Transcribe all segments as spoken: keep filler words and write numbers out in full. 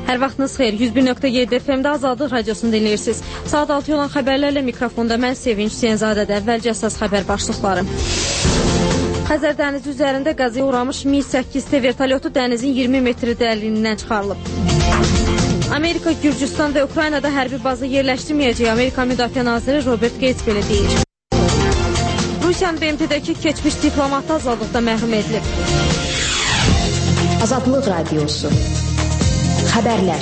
Hər vaxtınız xeyir. yüz bir nöqtə yeddi F M-də Azadlıq radiosunu dinləyirsiniz. Saat altı olan xəbərlərlə mikrofonda mən Sevinç Senzadədə. Əvvəlcə əsas xəbər başlıqları. Xəzər dənizi üzərində qəzaya uğramış Mi səkkiz T vertolyotu dənizin iyirmi metri dərinliyindən çıxarılıb. Amerika, Gürcüstan və Ukraynada hərbi bazı yerləşdirməyəcək. Amerika Müdafiə Naziri Robert Gates belə deyir. Rusiyanın B M T-dəki keçmiş diplomatı azadlıqda məhrum edilib. Azadlıq radiosu. Xəbərlər.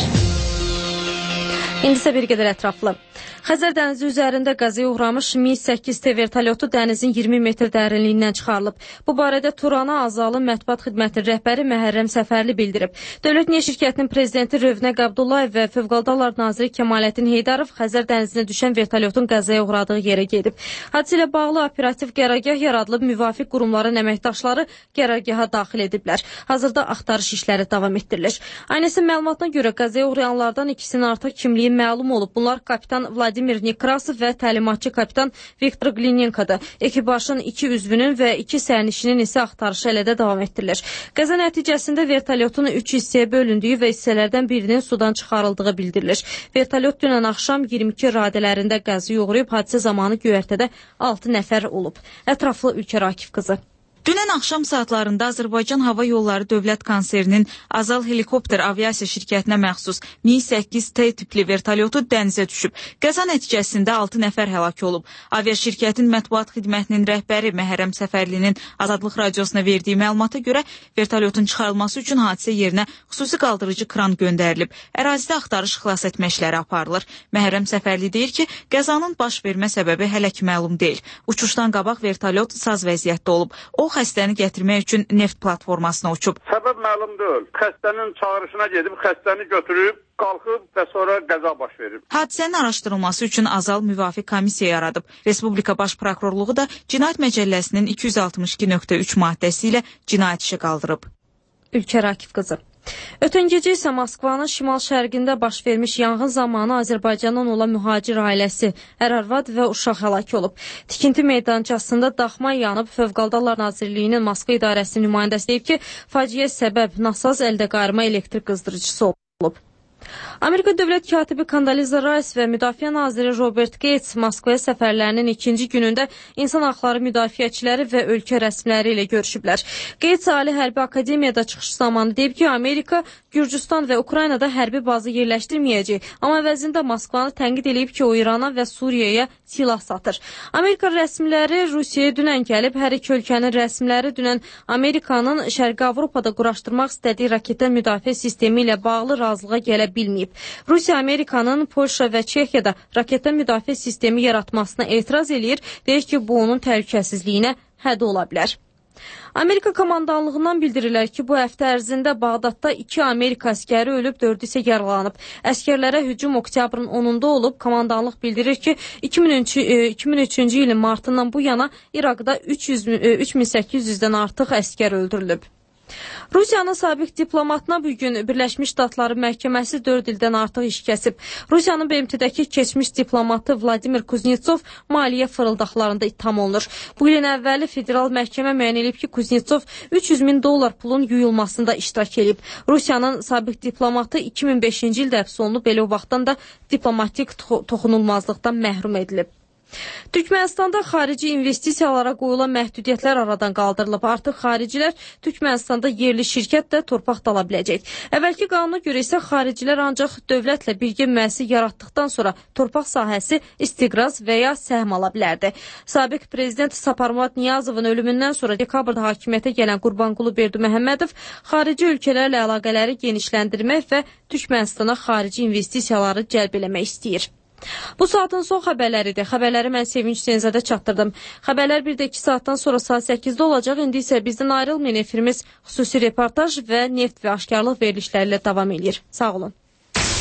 İndi isə bir qədər ətraflı. Xəzər dənizi üzərində qəzaya uğramış Mi səkkiz T vertolyotu dənizin iyirmi metr dərinliyindən çıxarılıb. Bu barədə Turana Azalı mətbuat xidmətinin rəhbəri Məhərrəm Səfərli bildirib. Dövlət Niyə şirkətinin prezidenti Rövnəq Abdullayev və Fövqəladə Hallar naziri Kəmaləddin Heydarov Xəzər dənizinə düşən vertolyotun qəzaya uğradığı yerə gedib. Hadisə ilə bağlı operativ qərargah yaradılıb, müvafiq qurumların əməkdaşları qərargaha daxil ediblər. Hazırda axtarış işləri davam etdirilir. Aynəsin məlumatına görə qəzaya uğrayanlardan ikisinin artıq kimliyi məlum olub. Bunlar kapitan Vladimir Nekrasov və təlimatçı kapitan Viktor Glinenko'dur. Ekipajın iki üzvünün və iki sərnişinin isə axtarışı hələ də davam etdirilir. Qəza nəticəsində vertolyotun üç hissəyə bölündüyü və hissələrdən birinin sudan çıxarıldığı bildirilir. Vertolyot dünən axşam iyirmi iki radələrində qəzaya uğrayıb, hadisə zamanı göyərtədə altı nəfər olub. Ətraflı Ülkər Akif qızı. Dünən axşam saatlarında Azərbaycan Hava Yolları Dövlət Konserinin Azal Helikopter Aviasiya şirkətinə məxsus Mi səkkiz T tipli vertolyotu dənizə düşüb. Qəza nəticəsində altı nəfər həlak olub. Avia şirkətin mətbuat xidmətinin rəhbəri Məhərrəm Səfərlinin Azadlıq radiosuna verdiyi məlumata görə vertolyotun çıxarılması üçün hadisə yerinə xüsusi qaldırıcı kran göndərilib. Ərazidə axtarış xilas etmə işləri aparılır. Məhərrəm Səfərli deyir ki, qəzanın baş vermə səbəbi hələ ki məlum deyil. Uçuşdan qabaq vertolyot saz vəziyyətdə olub. O xəstəni gətirmək üçün neft platformasına uçub. Səbəb məlum deyil. Xəstənin çağırışına gedib, xəstəni götürüb, qalxıb və sonra qəza baş verib. Hadisənin araşdırılması üçün Azal müvafiq komissiya yaradıb. Respublika Baş Prokurorluğu da Cinayət Məcəlləsinin iki yüz altmış iki nöqtə üç maddəsi ilə cinayət işi qaldırıb. Ülkər Akif qızı. Ötən gecə isə Moskvanın şimal-şərqində baş vermiş yanğın zamanı Azərbaycandan olan mühacir ailəsi, ər-arvad və uşaq həlak olub. Tikinti meydançasında daxma yanıb. Fövqəladə Hallar Nazirliyinin Moskva idarəsinin nümayəndəsi deyib ki, faciə səbəb nasaz əldə qayırma elektrik qızdırıcısı olub. Amerika dövlət katibi Kondoliza Rice və Müdafiə naziri Robert Gates Moskvaya səfərlərinin ikinci günündə insan haqları müdafiəçiləri və ölkə rəsmiləri ilə görüşüblər. Gates Ali Hərbi Akademiyada çıxış zamanı deyib ki, Amerika, Gürcüstan və Ukraynada hərbi bazı yerləşdirməyəcək, amma əvəzində Moskvanı tənqid edib ki, o İrana və Suriyaya silah satır. Amerika rəsmiləri Rusiyaya dünən gəlib, hər iki ölkənin rəsmiləri dünən Amerikanın Şərqi Avropada quraşdırmaq istədiyi raket müdafiə sistemi ilə bağlı razılığa gələ bilməyib. Rusiya Amerikanın Polşa və Çexiyada raketdən müdafiə sistemi yaratmasına etiraz eləyir, deyir ki, bu onun təhlükəsizliyinə hədd ola bilər. Amerika komandanlığından bildirirlər ki, bu həftə ərzində Bağdadda iki Amerika əskəri ölüb, dördü isə yaralanıb. Əskərlərə hücum oktyabrın onunda olub. Komandanlıq bildirir ki, iki min üçüncü ilin martından bu yana İraqda üç min səkkiz yüzdən artıq əskər öldürülüb. Rusiyanın sabiq diplomatına bugün Birləşmiş Ştatların məhkəməsi dörd ildən artıq iş kəsib. Rusiyanın B M T-dəki keçmiş diplomatı Vladimir Kuznetsov maliyyə fırıldaqlarında ittiham olunur. Bu ilin əvvəli federal məhkəmə müəyyən edib ki, Kuznetsov üç yüz min dollar pulun yuyulmasında iştirak edib. Rusiyanın sabiq diplomatı iki min beşinci ildə həbs olunub, belə o vaxtdan da diplomatik toxunulmazlıqdan məhrum edilib. Türkmenistanda xarici investisiyalara qoyulan məhdudiyyətlər aradan qaldırılıb. Artıq xaricilər Türkmenistanda yerli şirkətlə torpaq da ala biləcək. Əvvəlki qanuna görə isə xaricilər ancaq dövlətlə birgə müəssisə yaratdıqdan sonra torpaq sahəsi istiqraz və ya səhm ala bilərdi. Sabiq prezident Saparmurat Niyazovun ölümündən sonra dekabrda hakimiyyətə gələn Qurbanqulu Berdiməhəmmədov xarici ölkələrlə əlaqələri genişləndirmək və Türkmenistana xarici investisiyaları cəlb eləmək istəyir. Bu saatın son xəbərləridir. Xəbərləri mən Sevinç Senzadə çatdırdım. Xəbərlər bir də iki saatdan sonra saat səkizdə olacaq. İndi isə bizdən ayrılmayın, efirimiz xüsusi reportaj və neft və aşkarlıq verilişləri ilə davam edir. Sağ olun.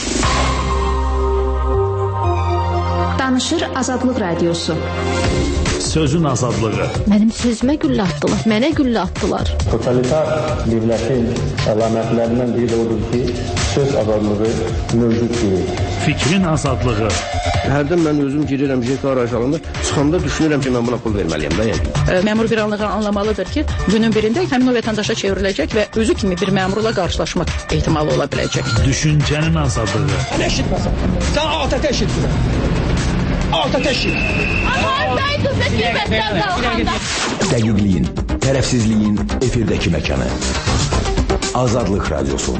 Danışır Azadlıq Radiosu. Sözün azadlığı. Mənim sözümə güllə atdılar, mənə güllə atdılar. Totalitar dövlətin əlamətlərindən biri də odur ki, söz azadlığı mövcud deyil. Fikrin azadlığı. Hərdən mən özüm girirəm J K araçlarında, çıxanda düşünürəm ki, mən buna pul verməliyəm da yəni. Məmur bir anlığa anlamalıdır ki, günün birində həmin o vətəndaşa çevriləcək və özü kimi bir məmurla qarşılaşmaq ehtimalı ola biləcək. Düşüncənin azadlığı. Sən eşitməsən, sən alt ətə eşitmirəm. Alt ətə eşit. Dəqiqliyin, tərəfsizliyin efirdəki məkanı. Azadlıq Radiosu.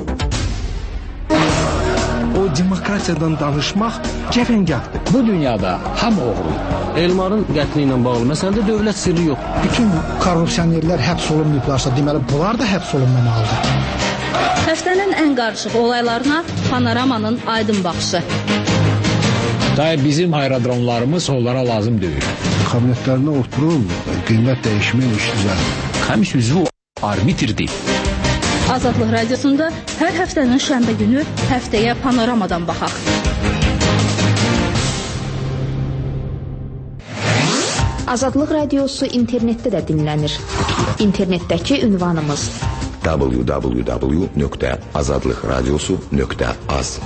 O demokratiyadan danışmaq cəfəngahdır. Bu dünyada hamı oğru. Elmarın qətli ilə bağlı məsələdə dövlət sirri yox. Bütün korrupsionerlər həbs olunmayıblarsa, deməli bunlar da həbs olunmamalıdır. Həftənin ən qarışıq olaylarına Panoramanın aydın baxışı. Day bizim aerodromlarımız onlara lazım deyil. Kabinetlərində oturun, qiymət dəyişmə iş düzəlir. Həmiş üzvü arbitrdir. Azadlıq Radiosunda hər həftənin şənbə günü həftəyə Panoramadan baxaq. Azadlıq Radiosu internetdə də dinlənir. İnternetdəki ünvanımız w w w nöqtə azadlıqradiosu nöqtə az.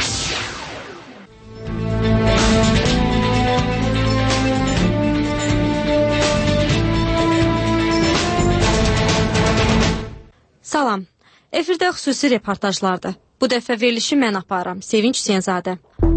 Salam. Efirdə xüsusi reportajlardır. Bu dəfə verilişi mən aparam. Sevinç Hüseynzadə.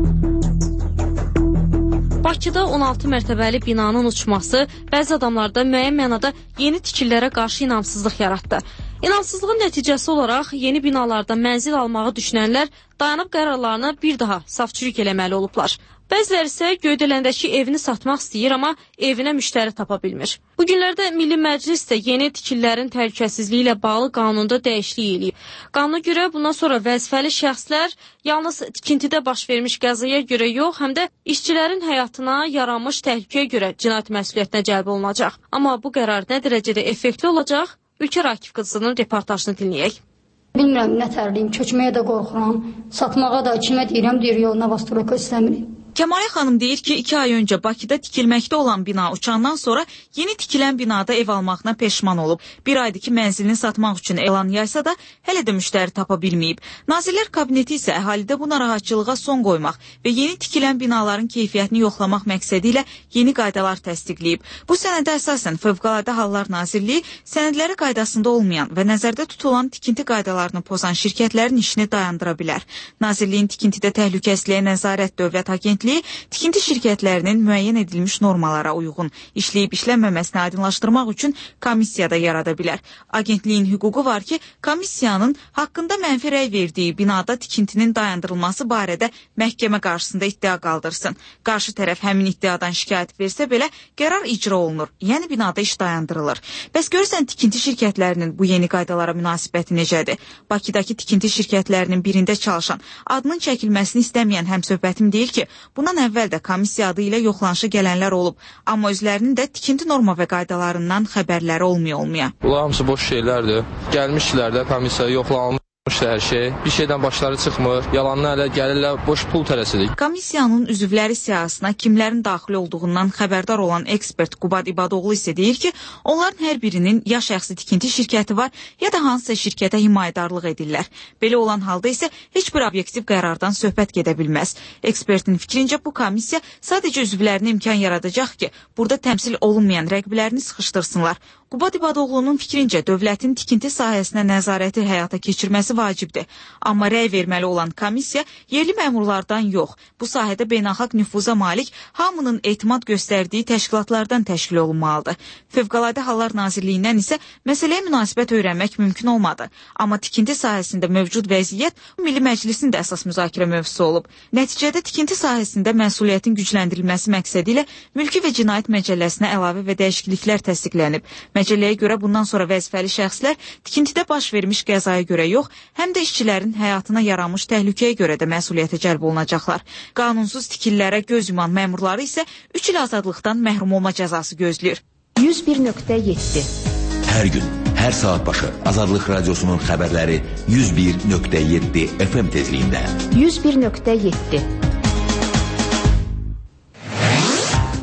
Bakıda on altı mərtəbəli binanın uçması bəzi adamlarda müəyyən mənada yeni tikililərə qarşı inamsızlıq yaratdı. İnamsızlığın nəticəsi olaraq yeni binalarda mənzil almağı düşünənlər dayanıb qərarlarını bir daha saf-çürük eləməli olublar. Bəziləri isə Göydələndəki evini satmaq istəyir, amma evinə müştəri tapa bilmir. Bu günlərdə Milli Məclis də yeni tikililərin təhlükəsizliyi ilə bağlı qanunda dəyişiklik eləyib. Qanuna görə bundan sonra vəzifəli şəxslər yalnız tikintidə baş vermiş qəzaya görə yox, həm də işçilərin həyatına yaranmış təhlükəyə görə cinayət məsuliyyətinə cəlb olunacaq. Amma bu qərar nə dərəcədə effektli olacaq? Ülkər Akif qızının reportajını dinləyək. Bilmirəm, nə tərliyim, köçməyə də qorxuram, satmağa da kimə deyirəm, deyir, yox, nə vasturaka istəmirim. Kəmalə xanım deyir ki, iki ay öncə Bakıda tikilməkdə olan bina uçandan sonra yeni tikilən binada ev almağına peşman olub. Bir aydır ki, mənzilini satmaq üçün elan yaysa da hələ də müştəri tapa bilməyib. Nazirlər Kabineti isə əhalidə bu narahatçılığa son qoymaq və yeni tikilən binaların keyfiyyətini yoxlamaq məqsədi ilə yeni qaydalar təsdiqləyib. Bu sənədə əsasən Fövqəladə Hallar Nazirliyi sənədləri qaydasında olmayan və nəzərdə tutulan tikinti qaydalarını pozan şirkətlərin işini dayandıra bilər. Nazirliyin tikintidə təhlükəsizliyə nəzarət dövlət agentliyi tikinti şirkətlərinin müəyyən edilmiş normalara uyğun işləyib işlənməməsini aydınlaşdırmaq üçün komissiya da yarada bilər. Agentliyin hüququ var ki, komissiyanın haqqında mənfi rəy verdiyi binada tikintinin dayandırılması barədə məhkəmə qarşısında iddia qaldırsın. Qarşı tərəf həmin iddiadan şikayət versə belə qərar icra olunur, yəni binada iş dayandırılır. Bəs görürsən tikinti şirkətlərinin bu yeni qaydalara münasibəti necədir? Bakıdakı tikinti şirkətlərinin birində çalışan, adının çəkilməsini istəməyən həmsöhbətim deyir ki, bundan əvvəl də komissiya adı ilə yoxlanışı gələnlər olub, amma özlərinin də tikinti norma və qaydalarından xəbərləri olmaya-olmaya. Bunlar hamısı boş şeylərdir. Gəlmişlər də komissiya yoxlanılmış hər şey. Bir şeydən başları çıxmır. Yalandan elə gəlirlər, boş pul tələsirik. Komissiyanın üzvləri siyahısına kimlərin daxil olduğundan xəbərdar olan ekspert Qubad İbadoğlu isə deyir ki, onların hər birinin ya şəxsi tikinti şirkəti var, ya da hansısa şirkətə himayədarlıq edirlər. Belə olan halda isə heç bir obyektiv qərardan söhbət gedə bilməz. Ekspertin fikrincə bu komissiya sadəcə üzvlərinə imkan yaradacaq ki, burada təmsil olunmayan rəqiblərini sıxışdırsınlar. Qubad İbadoğlu'nun fikrincə dövlətin tikinti sahəsinə nəzarəti həyata keçirməsi vacibdir. Amma rəy verməli olan komissiya yerli məmurlardan yox, bu sahədə beynəlxalq nüfuza malik hamının etimad göstərdiyi təşkilatlardan təşkil olunmalıdır. Fövqəladə Hallar Nazirliyindən isə məsələyə münasibət öyrənmək mümkün olmadı. Amma tikinti sahəsində mövcud vəziyyət Milli Məclisin də əsas müzakirə mövzusu olub. Nəticədə tikinti sahəsində məsuliyyətin gücləndirilməsi məqsədi ilə mülki və cinayət məcəlləsinə əlavə və dəyişikliklər təsdiqlənib. Məcəlləyə görə bundan sonra vəzifəli şəxslər tikintidə baş vermiş qəzaya görə yox, həm də işçilərin həyatına yaranmış təhlükəyə görə də məsuliyyətə cəlb olunacaqlar. Qanunsuz tikililərə göz yuman məmurları isə üç il azadlıqdan məhrum olma cəzası gözləyir. yüz bir nöqtə yeddi Hər gün, hər saat başı Azadlıq Radiosunun xəbərləri yüz bir nöqtə yeddi F M tezliyində. yüz bir nöqtə yeddi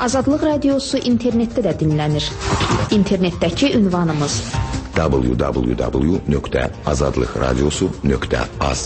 Azadlıq Radiosu internetdə də dinlənir. İnternetdəki ünvanımız w w w nöqtə azadlıq radiosu nöqtə az.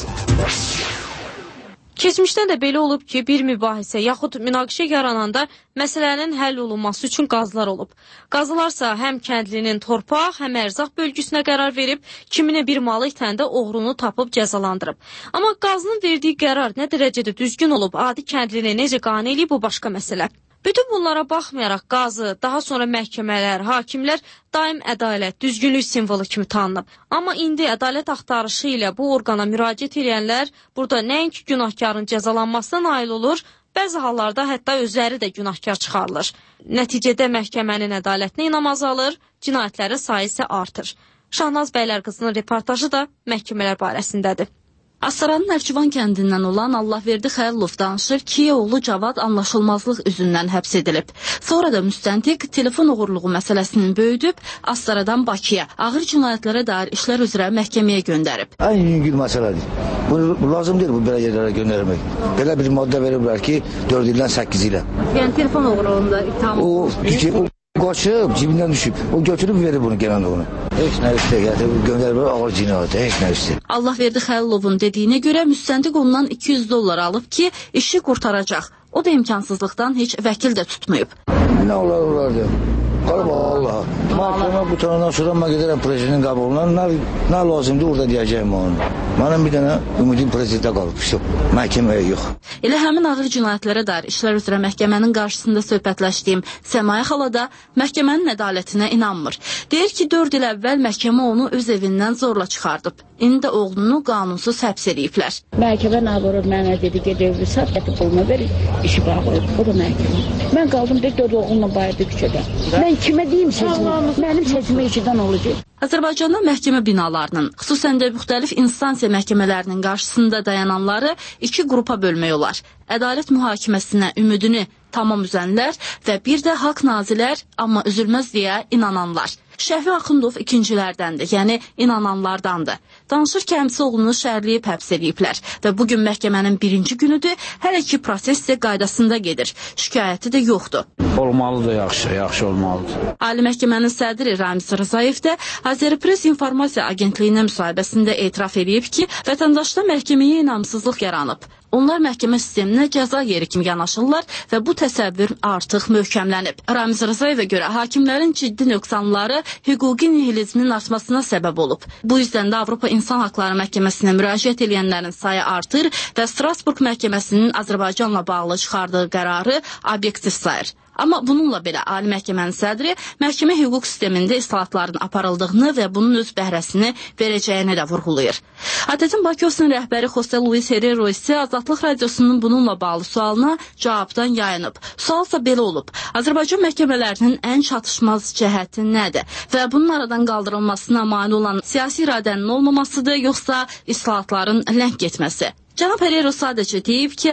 Keçmişdə də belə olub ki, bir mübahisə yaxud münaqişə yarananda məsələnin həll olunması üçün qazılar olub. Qazılarsa həm kəndlinin torpaq, həm ərzaq bölgüsünə qərar verib, kiminə bir malı itəndə oğrunu tapıb cəzalandırıb. Amma qazının verdiyi qərar nə dərəcədə düzgün olub, adi kəndlini necə qane eləyib, bu başqa məsələ. Bütün bunlara baxmayaraq qazı, daha sonra məhkəmələr, hakimlər daim ədalət, düzgünlük simvolu kimi tanınıb. Amma indi ədalət axtarışı ilə bu orqana müraciət edənlər burada nəinki günahkarın cəzalanmasına nail olur, bəzi hallarda hətta özləri də günahkar çıxarılır. Nəticədə məhkəmənin ədalətinə inam azalır, cinayətlərin sayı isə artır. Şahnaz Bəylərqızının reportajı da məhkəmələr barəsindədir. Astaranın Əvcivan kəndindən olan Allahverdi Xəlilov danışır ki, oğlu Cavad anlaşılmazlıq üzündən həbs edilib. Sonra da müstəntiq telefon oğurluğu məsələsinin böyüdüb, Astaradan Bakıya ağır cinayətlərə dair işlər üzrə məhkəməyə göndərib. Ən yüngül məsələdir. Bu, bu lazım deyil bu belə yerlərə göndərmək. Belə bir maddə veriblər ki, dörd ildən səkkiz ilə. Yəni telefon oğurluğunda itham olunur. Qaçıb, cibindən düşüb. O götürüb verir bunu gələn onu. Heç nə üstə gətirib, göndərib ağır cinayətə, heç nə üstə. Allahverdi Xəlilovun dediyinə görə müstəntiq ondan iki yüz dollar alıb ki, işi qurtaracaq. O da imkansızlıqdan heç vəkil də tutmayıb. Nə olar olardı? Qalıb Allah. Məhkəmə qutandan sonra mən gedərəm prezidentin qabağına. Nə, nə lazımdır orada deyəcəyim onu. Mənim bir dənə ümidim prezidentə qalıb. Məhkəməyə yox. Elə həmin ağır cinayətlərə dair işlər üzrə məhkəmənin qarşısında söhbətləşdiyim Səmaya xala da məhkəmənin ədalətinə inanmır. Deyir ki, dörd il əvvəl məhkəmə onu öz evindən zorla çıxardıb. İndi oğlunu qanunsuz həbs ediblər. Məhkəmə nə vurur, mənə dedi ki, devri sat, gətir pulunu verir, işi bağlayıb. O da məhkəmə. Mən qaldım bir dörd oğlumla bayırdı küçədə. Mən kimə deyim sözümü? Mənim sözümü eşidən olacaq. Azərbaycanda məhkəmə binalarının, xüsusən də müxtəlif instansiya məhkəmələrinin qarşısında dayananları iki qrupa bölmək olar. Ədalət mühakiməsinə ümidini tamam üzənlər və bir də haqq nazilər, amma üzülməz deyə inananlar. Şəhvi Axundov ikincilərdəndir, yəni inananlardandır. Danışır ki, həmsi oğlunu şəhərləyib həbs ediblər və bugün məhkəmənin birinci günüdür, hələ ki proses də qaydasında gedir. Şikayəti də yoxdur. Olmalıdır, yaxşı, yaxşı olmalıdır. Ali Məhkəmənin sədri Ramiz Rzayev də Azərpress İnformasiya Agentliyinə müsahibəsində etiraf edib ki, vətəndaşda məhkəməyə inamsızlıq yaranıb. Onlar məhkəmə sisteminə cəza yeri kimi yanaşırlar və bu təsəvvür artıq möhkəmlənib. Ramiz Rzaevə görə hakimlərin ciddi nöqsanları hüquqi nihilizmin artmasına səbəb olub. Bu yüzdən də Avropa İnsan Haqları Məhkəməsinə müraciət edənlərin sayı artır və Strasburq Məhkəməsinin Azərbaycanla bağlı çıxardığı qərarı obyektiv sayır. Amma bununla belə Ali Məhkəmənin sədri məhkəmə hüquq sistemində islahatların aparıldığını və bunun öz bəhrəsini verəcəyini də vurğulayır. A T T-in Bakıosinin rəhbəri José Luis Herrero isə Azadlıq Radiosunun bununla bağlı sualına cavabdan yayınıb. Sualsa belə olub: Azərbaycan məhkəmələrinin ən çatışmaz cəhəti nədir və bunun aradan qaldırılmasına mane olan siyasi iradənin olmamasıdır, yoxsa islahatların ləng getməsi? Cənab Herrero sadəcə deyib ki,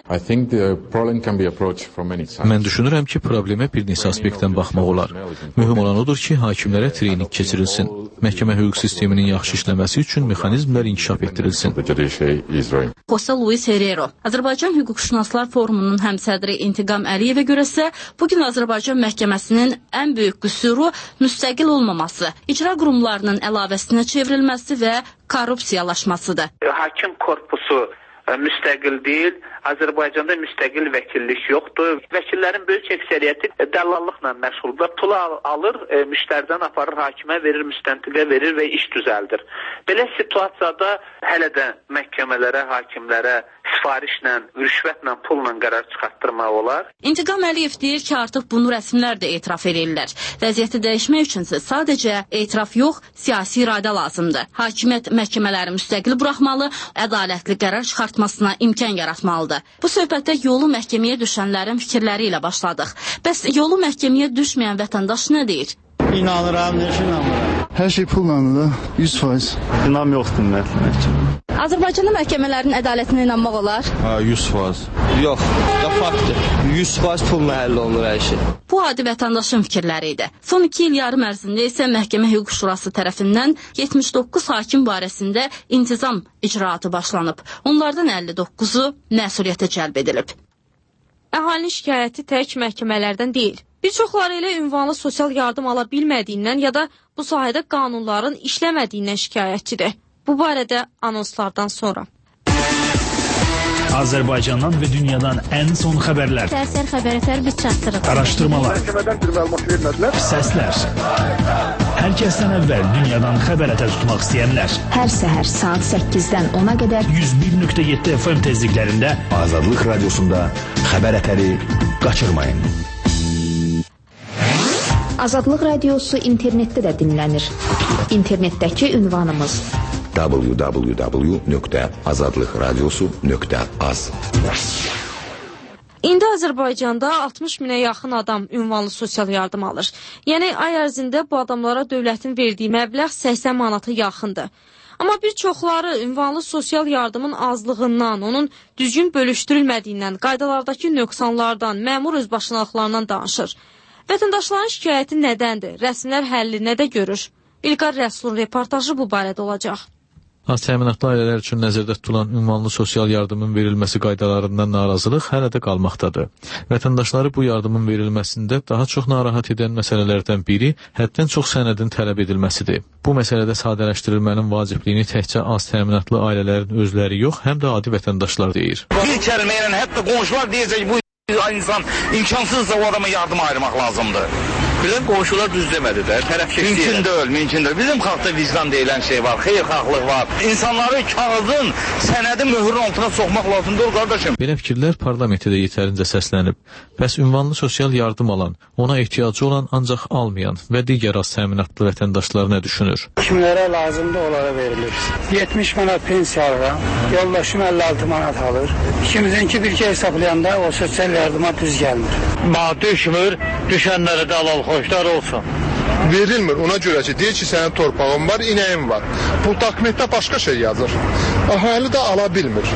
mən düşünürəm ki, problemə bir neçə aspektdən baxmaq olar. Mühüm olan odur ki, hakimlərə trening keçirilsin. Məhkəmə hüquq sisteminin yaxşı işləməsi üçün mexanizmlər inkişaf etdirilsin. José Luis Herrero, Azərbaycan Hüquqşünaslar Forumunun həmsədri İntiqam Əliyevə görəsə, bugün Azərbaycan məhkəməsinin ən böyük qüsuru müstəqil olmaması, icra qurumlarının əlavəsinə çevrilməsi və korrupsiyalaşmasıdır. Hakim korpusu müstəqil deyil, Azərbaycanda müstəqil vəkillik yoxdur. Vəkillərin böyük əksəriyyəti dəllallıqla məşğuldur. Pulu alır, e, müştəridən aparır, hakimə verir, müstəntiqə verir və iş düzəldir. Belə situasiyada hələ də məhkəmələrə, hakimlərə sifarişlə, rüşvətlə, pulla qərar çıxartdırmaq olar. İntiqam Əliyev deyir ki, artıq bunu rəsmlər də etiraf edirlər. Vəziyyəti dəyişmək üçünsə sadəcə etiraf yox, siyasi iradə lazımdır. Hakimiyyət məhkəmələri müstəqil buraxmalı, ədalətli qərar çıxartmasına imkan yaratmalıdır. Bu söhbətdə yolu məhkəməyə düşənlərin fikirləri ilə başladıq. Bəs yolu məhkəməyə düşməyən vətəndaş nə deyir? İnanıram, neş inanmıram. Hər şey pulla, yüz faiz. İnam yoxdur məhkəmə. Azərbaycanda məhkəmələrin ədalətinə inanmaq olar? Ha, yüz faiz. Yox, da faktdır. yüz faiz pulla həll olunur hər şey. Bu adi vətəndaşın fikirləri idi. Son iki il yarım ərzində isə Məhkəmə Hüquq Şurası tərəfindən yetmiş doqquz hakim barəsində intizam icraatı başlanıb. Onlardan əlli doqquzu məsuliyyətə cəlb edilib. Əhalinin şikayəti tək məhkəmələrdən deyil. Bir çoxları elə ünvanlı sosial yardım ala bilmədiyindən ya da bu sahədə qanunların işləmədiyindən şikayətçidir. Bu barədə anonslardan sonra. Azərbaycandan və dünyadan ən son xəbərlər. Səhər xəbərlər biz çatdırırıq. Araşdırmalar. Məhkəmədən bir məlumat vermədilər. Səslər. Hər kəsdən əvvəl dünyadan xəbər ətə tutmaq istəyənlər. Hər səhər saat səkkizdən ona qədər yüz bir nöqtə yeddi F M tezliklərində Azadlıq Radiosunda xəbər ətəri qaçırmayın. Azadlıq Radiosu internetdə də dinlənir. İnternetdəki ünvanımız w w w nöqtə azadlıq radiosu nöqtə az. İndi Azərbaycanda altmış minə yaxın adam ünvanlı sosial yardım alır. Yəni ay ərzində bu adamlara dövlətin verdiyi məbləğ səksən manata yaxındır. Amma bir çoxları ünvanlı sosial yardımın azlığından, onun düzgün bölüşdürülmədiyindən, qaydalardakı nöqsanlardan, məmur özbaşınalıqlarından danışır. Vətəndaşların şikayəti nədəndir? Rəsmlər həlli nədə görür? İlqar Rəsulun reportajı bu barədə olacaq. Az təminatlı ailələr üçün nəzərdə tutulan ünvanlı sosial yardımın verilməsi qaydalarından narazılıq hələ də qalmaqdadır. Vətəndaşları bu yardımın verilməsində daha çox narahat edən məsələlərdən biri həddən çox sənədin tələb edilməsidir. Bu məsələdə sadələşdirilmənin vacibliyini təkcə az təminatlı ailələrin özləri yox, həm də adi vətəndaşlar deyir. Bir kəlmə ilə hətta qonşular deyəcək bu insan imkansızsa o adama yardım ayırmaq lazımdır. Bilən qonşular düz demədi də, tərəfkeşlik. Mümkün deyil, mümkün deyil. Bizim xalqda vicdan deyilən şey var, xeyirxahlıq var. İnsanları kağızın, sənədin möhürün altına soxmaq lazımdır, qardaşım. Belə fikirlər parlamentdə də yetərincə səslənib. Bəs ünvanlı sosial yardım alan, ona ehtiyacı olan ancaq almayan və digər az təminatlı vətəndaşlar nə düşünür? Kimlərə lazımdır, onlara verilir. yetmiş manat pensiya alıram, yoldaşım əlli altı manat alır. İkimizinki bir kez hesablayanda o sosial yardıma düz gəlmir. Ma düşmür, düşənləri də alal xoşlar olsun. Verilmir ona görə ki, deyir ki, sənin torpağın var, inəyin var. Bu dokumentdə başqa şey yazır. Əhali də ala bilmir.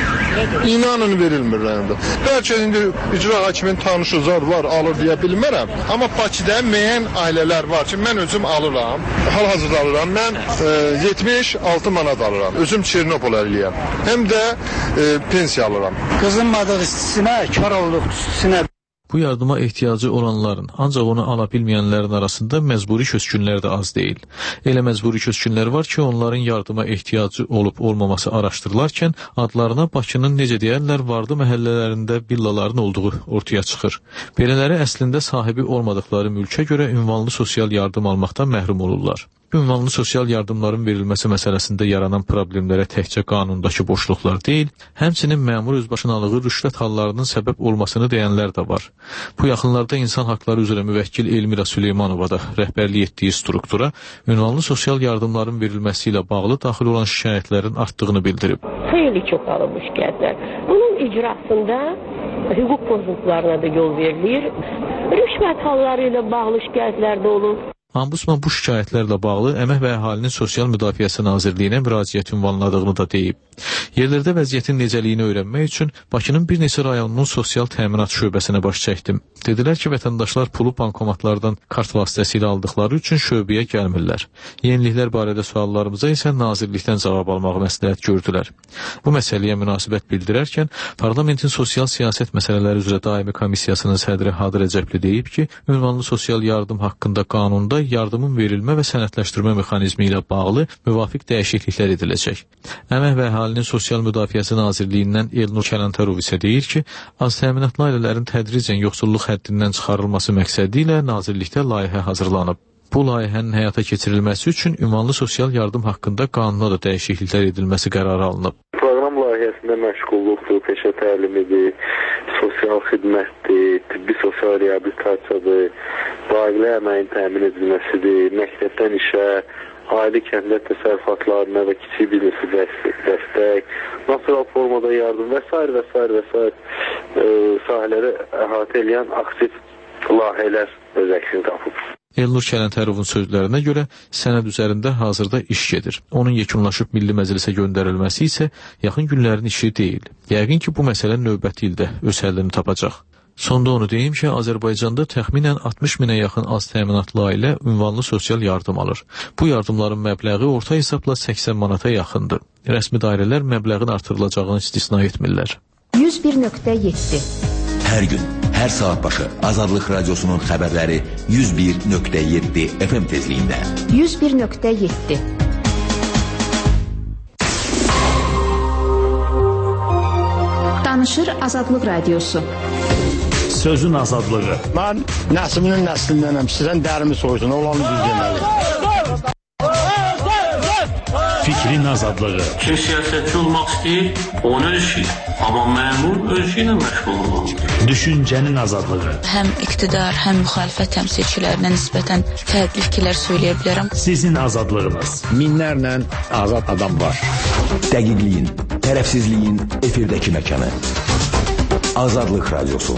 İnanın verilmir rəyində. Bəlkə indi icra hakimin tanışı zar var, alır deyə bilmərəm. Amma Bakıda müəyyən ailələr var ki, mən özüm alıram, hal-hazırda alıram. Mən e, yetmiş altı manat alıram. Özüm Çernopol əliyəm. Həm də e, pensiya alıram. Qızınmadığı istisinə, kar olduq istisinə. Bu yardıma ehtiyacı olanların, ancaq onu ala bilməyənlərin arasında məcburi köçkünlər də az deyil. Elə məcburi köçkünlər var ki, onların yardıma ehtiyacı olub-olmaması araşdırılarkən adlarına Bakının necə deyərlər, vardı məhəllələrində villaların olduğu ortaya çıxır. Belələri əslində sahibi olmadıkları mülkə görə ünvanlı sosial yardım almaqdan məhrum olurlar. Ünvanlı sosial yardımların verilməsi məsələsində yaranan problemlərə təkcə qanundakı boşluqlar deyil, həmçinin məmur özbaşınalığı rüşvət hallarının səbəb olmasını deyənlər də var. Bu yaxınlarda İnsan Haqları üzrə müvəkkil Elmira Süleymanova da rəhbərlik etdiyi struktura ünvanlı sosial yardımların verilməsi ilə bağlı daxil olan şikayətlərin artdığını bildirib. Xeyli çox alınmış şikayətlər. Bunun icrasında hüquq pozuntularına da yol verilir. Rüşvət halları ilə bağlı şikayətlər də olur. Ombudsman bu şikayətlərlə bağlı Əmək və Əhalinin Sosial Müdafiəsi Nazirliyinə müraciət ünvanladığını da deyib. Yerlərdə vəziyyətin necəliyini öyrənmək üçün Bakının bir neçə rayonunun sosial təminat şöbəsinə baş çəkdim. Dedilər ki, vətəndaşlar pulu bankomatlardan kart vasitəsilə aldıqları üçün şöbəyə gəlmirlər. Yeniliklər barədə suallarımıza isə nazirlikdən cavab almağı məsləhət gördülər. Bu məsələyə münasibət bildirərkən Parlamentin Sosial Siyasət Məsələləri üzrə Daimi Komissiyasının sədri Hadı Rəcəbli deyib ki, ünvanlı sosial yardım haqqında qanunda yardımın verilmə və sənədləşdirmə mexanizmi ilə bağlı müvafiq dəyişikliklər ediləcək. Əmək və Əhalinin Sosial Müdafiəsi Nazirliyindən Elnur Kələntarov isə deyir ki, az təminatlı ailələrin tədricən yoxsulluq həddindən çıxarılması məqsədi ilə nazirlikdə layihə hazırlanıb. Bu layihənin həyata keçirilməsi üçün ünvanlı sosial yardım haqqında qanuna da dəyişikliklər edilməsi qərarı alınıb. Proqram layihəsində məşğulluqdur, peşə təlimidir, sosial xidmətdir, tibbi sosial reabilitasiyadır, ailə əməyin təmin edilməsidir, məktəbdən işə, ailə kəndə təsərrüfatlarına və kiçik biznesi dəstək, natural formada yardım və s. və s. və s. E, sahələri əhatə edən aktiv layihələr öz əksini tapıb. Elnur Kələntarovun sözlərinə görə sənəd üzərində hazırda iş gedir. Onun yekunlaşıb Milli Məclisə göndərilməsi isə yaxın günlərin işi deyil. Yəqin ki, bu məsələ növbəti ildə öz həllini tapacaq. Sonda onu deyim ki, Azərbaycanda təxminən altmış minə yaxın az təminatlı ailə ünvanlı sosial yardım alır. Bu yardımların məbləği orta hesabla səksən manata yaxındır. Rəsmi dairələr məbləğin artırılacağını istisna etmirlər. yüz bir nöqtə yeddi Hər gün Hər saat başı Azadlıq Radiosunun xəbərləri yüz bir nöqtə yeddi F M tezliyində. yüz bir nöqtə yeddi. Danışır Azadlıq Radiosu. Sözün azadlığı. Mən nəslinin nəslindənəm. Sizdən dərimi soysun. Olanı düz deməli. Fikrin azadlığı. Kim siyasətçi olmaq istəyir, onu öz işi. Amma məmur öz işi ilə məşğul olmalıdır. Düşüncənin azadlığı. Həm iqtidar, həm müxalifət təmsilçilərinə nisbətən fərqli fikirlər söyləyə bilərəm. Sizin azadlığınız. Minlərlə azad adam var. Dəqiqliyin, tərəfsizliyin efirdəki məkanı. Azadlıq Radiosu.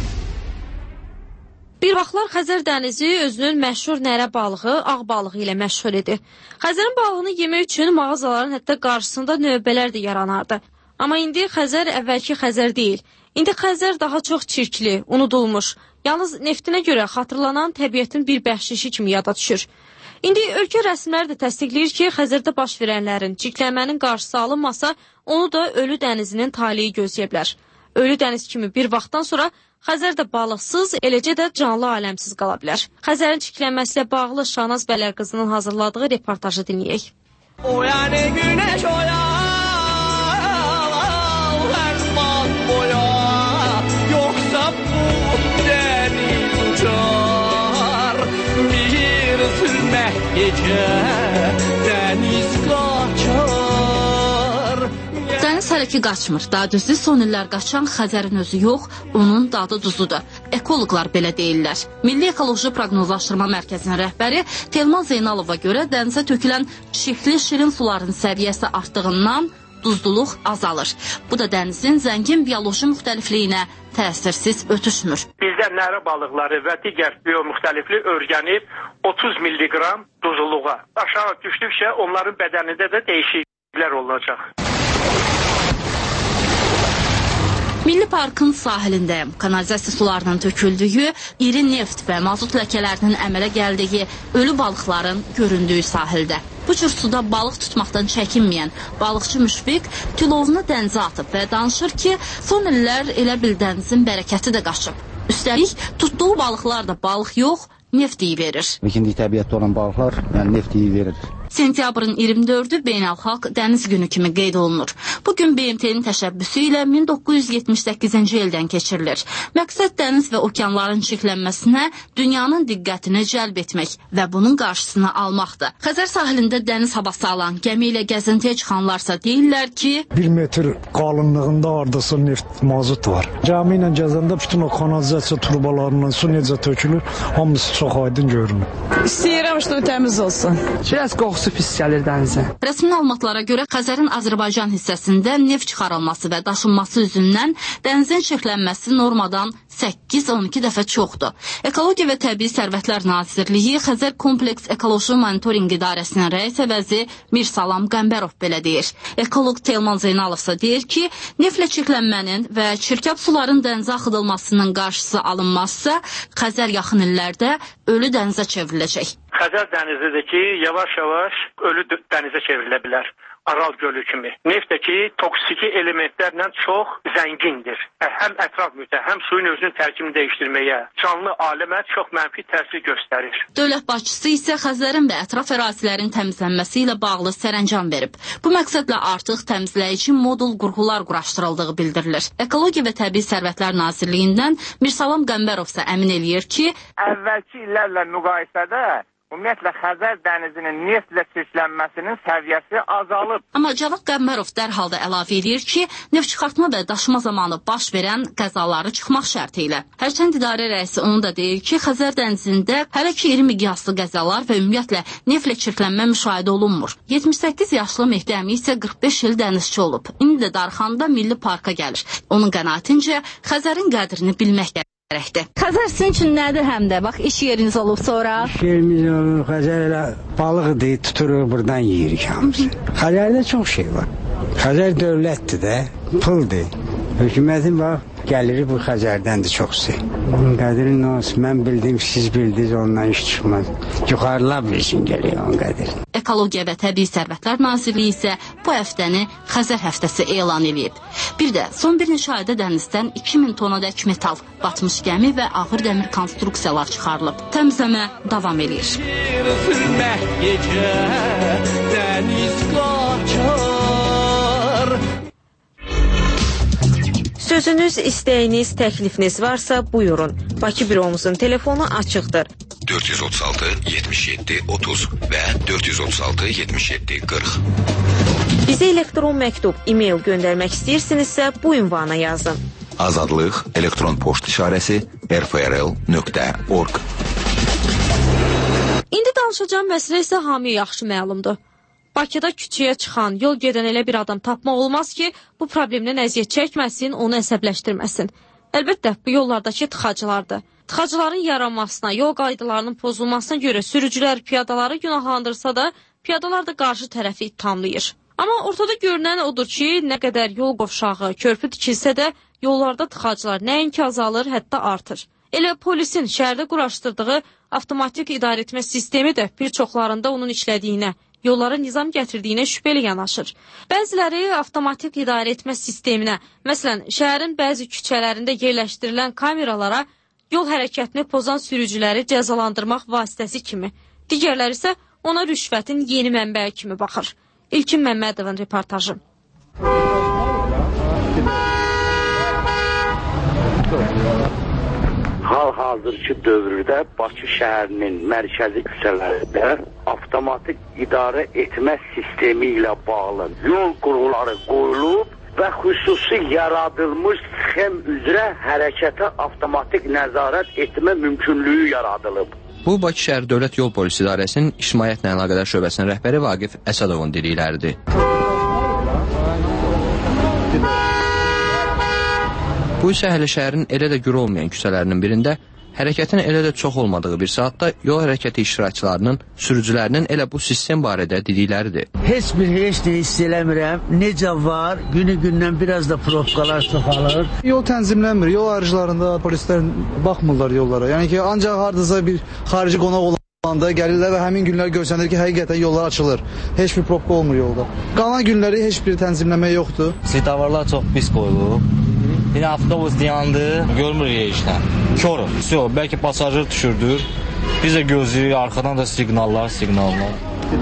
Bir vaxtlar Xəzər dənizi özünün məşhur nərə balığı, ağ balığı ilə məşhur idi. Xəzərin balığını yemək üçün mağazaların hətta qarşısında növbələr də yaranardı. Amma indi Xəzər əvvəlki Xəzər deyil. İndi Xəzər daha çox çirkli, unudulmuş. Yalnız neftinə görə xatırlanan təbiətin bir bəxşişi kimi yada düşür. İndi ölkə rəsmiləri də təsdiqləyir ki, Xəzərdə baş verənlərin, çirklənmənin qarşısı alınmasa, onu da Ölü dənizinin taleyi gözləyə bilər. Ölü dəniz kimi bir vaxtdan sonra Xəzər də balıqsız, eləcə də canlı aləmsiz qala bilər. Xəzərin çirklənməsi ilə bağlı Şahnaz Bələrqızının hazırladığı reportajı dinləyək. O yəni günəş oya, hər man boya, yoxsa bu dəniz uçar, bir zülmət gecə dəniz qaçar. Dəniz hələ ki qaçmır. Daha düzdür, son illər qaçan Xəzərin özü yox, onun dadı duzudur. Ekoloqlar belə deyirlər. Milli Ekoloji Proqnozlaşdırma Mərkəzinin rəhbəri Telman Zeynalova görə dənizə tökülən çirkli şirin suların səviyyəsi artdığından duzluluq azalır. Bu da dənizin zəngin bioloji müxtəlifliyinə təsirsiz ötüşmür. Bizdə nərə balıqları və digər biomüxtəliflik örgənib otuz milliqram duzluluğa. Aşağı düşdükcə onların bədənində də dəyişikliklər olacaq. Milli parkın sahilindəyim. Kanalizasiya sularının töküldüyü, iri neft və mazut ləkələrinin əmələ gəldiyi, ölü balıqların göründüyü sahildə. Bu cür suda balıq tutmaqdan çəkinməyən balıqçı Müşfiq tilovunu dənizə atıb və danışır ki, son illər elə bil dənizin bərəkəti də qaçıb. Üstəlik, tutduğu balıqlar da balıq yox, neft iyi verir. İkinci təbiətdə olan balıqlar yəni neft iyi verir. Sentyabrın iyirmi dördü Beynəlxalq Dəniz Günü kimi qeyd olunur. Bugün B M T-nin təşəbbüsü ilə min doqquz yüz yetmiş səkkizinci ildən keçirilir. Məqsəd dəniz və okeanların çirklənməsinə dünyanın diqqətini cəlb etmək və bunun qarşısını almaqdır. Xəzər sahilində dəniz havası alan, gəmi ilə gəzintiyə çıxanlarsa deyirlər ki, bir metr qalınlığında hardasa neft, mazut var. Gəmi ilə gəzəndə bütün o kanalizasiya turbalarından su necə tökülür, hamısı çox aydın görünür. İstəyirəm ki, təmiz olsun. Biraz qoxusu pis gəlir dənizə. Rəsmi məlumatlara görə Xəzərin Azərbaycan hissəsində neft çıxarılması və daşınması üzündən dənizin çirklənməsi normadan səkkiz on iki dəfə çoxdur. Ekologiya və Təbii Sərvətlər Nazirliyi Xəzər Kompleks Ekoloji Monitoring İdarəsinin rəis əvəzi Mirsalam Qəmbərov belə deyir. Ekoloq Telman Zeynalov isə deyir ki, neftlə çirklənmənin və çirkab suların dənizə axıdılmasının qarşısı alınmazsa, Xəzər yaxın illərdə ölü dənizə çevriləcək. Xəzər dənizidir ki, yavaş-yavaş ölü dənizə çevrilə bilər. Aral gölü kimi. Neftdəki toksiki elementlərlə çox zəngindir. Həm ətraf mühitə, həm suyun özünün tərkibini dəyişdirməyə, canlı aləmə çox mənfi təsir göstərir. Dövlət başçısı isə Xəzərin və ətraf ərazilərin təmizlənməsi ilə bağlı sərəncam verib. Bu məqsədlə artıq təmizləyici modul qurğular quraşdırıldığı bildirilir. Ekologiya və Təbii Sərvətlər Nazirliyindən Mirsalam Qəmbərov isə əmin eləyir ki, əvvəlki illərlə müqayisədə ümumiyyətlə Xəzər dənizinin neftlə çirklənməsinin səviyyəsi azalıb. Amma Cavad Qəmbərov dərhal da əlavə edir ki, neft çıxartma və daşıma zamanı baş verən qəzaları çıxmaq şərti ilə. Hərçənd idarə rəisi onu da deyir ki, Xəzər dənizində hələ ki iri miqyaslı qəzalar və ümumiyyətlə neftlə çirklənmə müşahidə olunmur. yetmiş səkkiz yaşlı Mehdi Əmi isə qırx beş il dənizçi olub. İndi də Darxanda Milli Parka gəlir. Onun qənaətincə Xəzərin qədrini bilmək gəlir. Xəzər sizin üçün nədir həm də? Bax, iş yeriniz olub sonra. İş yerimiz olub, Xəzər elə balıqdır, tuturuq, buradan yeyirik hamısı. Xəzərdə çox şey var. Xəzər dövlətdir də, puldur. Hökumətin bax, gəliri bu Xəzərdəndir çoxsu. Bunun qədrini olsun, mən bildim, siz bildiniz, ondan iş çıxmaz. Yuxarılar bilsin gəlir onun qədiri. Ekologiya və Təbii Sərvətlər Nazirliyi isə bu həftəni Xəzər həftəsi elan edib. Bir də son bir neçə ayda dənizdən iki min tonadək metal, batmış gəmi və ağır dəmir konstruksiyalar çıxarılıb. Təmizləmə davam edir. Sözünüz, istəyiniz, təklifiniz varsa buyurun. Bakı büromuzun telefonu açıqdır. dörd yüz otuz altı yetmiş yeddi otuz və dörd yüz otuz altı yetmiş yeddi qırx. Bizə elektron məktub, e-mail göndərmək istəyirsinizsə bu ünvana yazın. Azadlıq elektron poçt işarəsi r f r l nöqtə org. İndi danışacağım məsələ isə hamıya yaxşı məlumdur. Bakıda küçəyə çıxan, yol gedən elə bir adam tapmaq olmaz ki, bu problemdən əziyyət çəkməsin, onu əsəbləşdirməsin. Əlbəttə, bu yollardakı tıxacılardır. Tıxacıların yaranmasına, yol qaydalarının pozulmasına görə sürücülər piyadaları günahlandırsa da, piyadalar da qarşı tərəfi ithamlayır. Amma ortada görünən odur ki, nə qədər yol qovşağı, körpü tikilsə də, yollarda tıxacılar nəinki azalır, hətta artır. Elə polisin şəhərdə quraşdırdığı avtomatik idarəetmə sistemi də bir çoxlarında onun işlədiyinə, yollara nizam gətirdiyinə şübhəli yanaşır. Bəziləri avtomatik idarəetmə sisteminə, məsələn, şəhərin bəzi küçələrində yerləşdirilən kameralara yol hərəkətini pozan sürücüləri cəzalandırmaq vasitəsi kimi, digərləri isə ona rüşvətin yeni mənbəyi kimi baxır. İlkin Məmmədovun reportajı. Hal-hazırki dövrdə Bakı şəhərinin mərkəzi küçələrində avtomatik idarə etmə sistemi ilə bağlı yol qurğuları qoyulub və xüsusi yaradılmış sxem üzrə hərəkətə avtomatik nəzarət etmə mümkünlüyü yaradılıb. Bu, Bakı şəhər Dövlət Yol Polisi İdarəsinin İctimaiyyətlə əlaqədar şöbəsinin rəhbəri Vaqif Əsədovun dedikləridir. Bu isə hələ şəhərin elə də gür olmayan küçələrinin birində hərəkətin elə də çox olmadığı bir saatda yol hərəkəti iştirakçılarının, sürücülərinin elə bu sistem barədə dedikləridir. Heç bir heç də hiss eləmirəm. Necə var, günü gündən biraz da probkalar çoxalır. Yol tənzimlənmir. Yol ayrıclarında polislər baxmırlar yollara. Yəni ki, ancaq hardasa bir xarici qonaq olanda gəlirlər və həmin günlər görsənir ki, həqiqətən yollar açılır. Heç bir probka olmur yolda. Qalan günləri heç bir tənzimləmə yoxdur. Svetoforlar çox pis qoyulub. Yine avtobus dayandı, görmürük yerişdən. Körük. Yox, bəlkə pasajir düşürdür. Biz də gözləyirik, arxadan da siqnallar, siqnallar.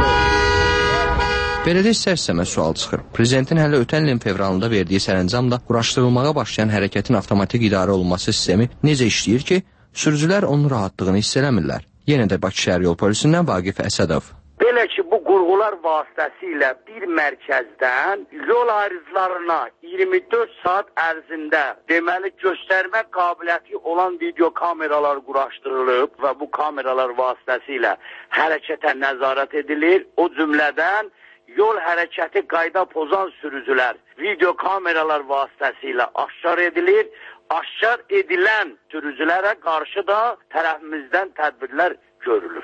Belə istər-istəməz sual çıxır. Prezidentin hələ ötən ilin fevralında verdiyi sərəncamla quraşdırılmağa başlayan hərəkətin avtomatik idarə olunması sistemi necə işləyir ki, sürücülər onun rahatlığını hiss eləmirlər. Yenə də Bakı şəhər yol polisindən Vaqif Əsədov. Belə ki, bu qurğular vasitəsilə bir mərkəzdən yol ayrıclarına iyirmi dörd saat ərzində deməli göstərmə qabiliyyəti olan video kameralar quraşdırılıb və bu kameralar vasitəsilə hərəkətə nəzarət edilir. O cümlədən yol hərəkəti qayda pozan sürücülər video kameralar vasitəsilə aşkar edilir. Aşkar edilən sürücülərə qarşı da tərəfimizdən tədbirlər görülür.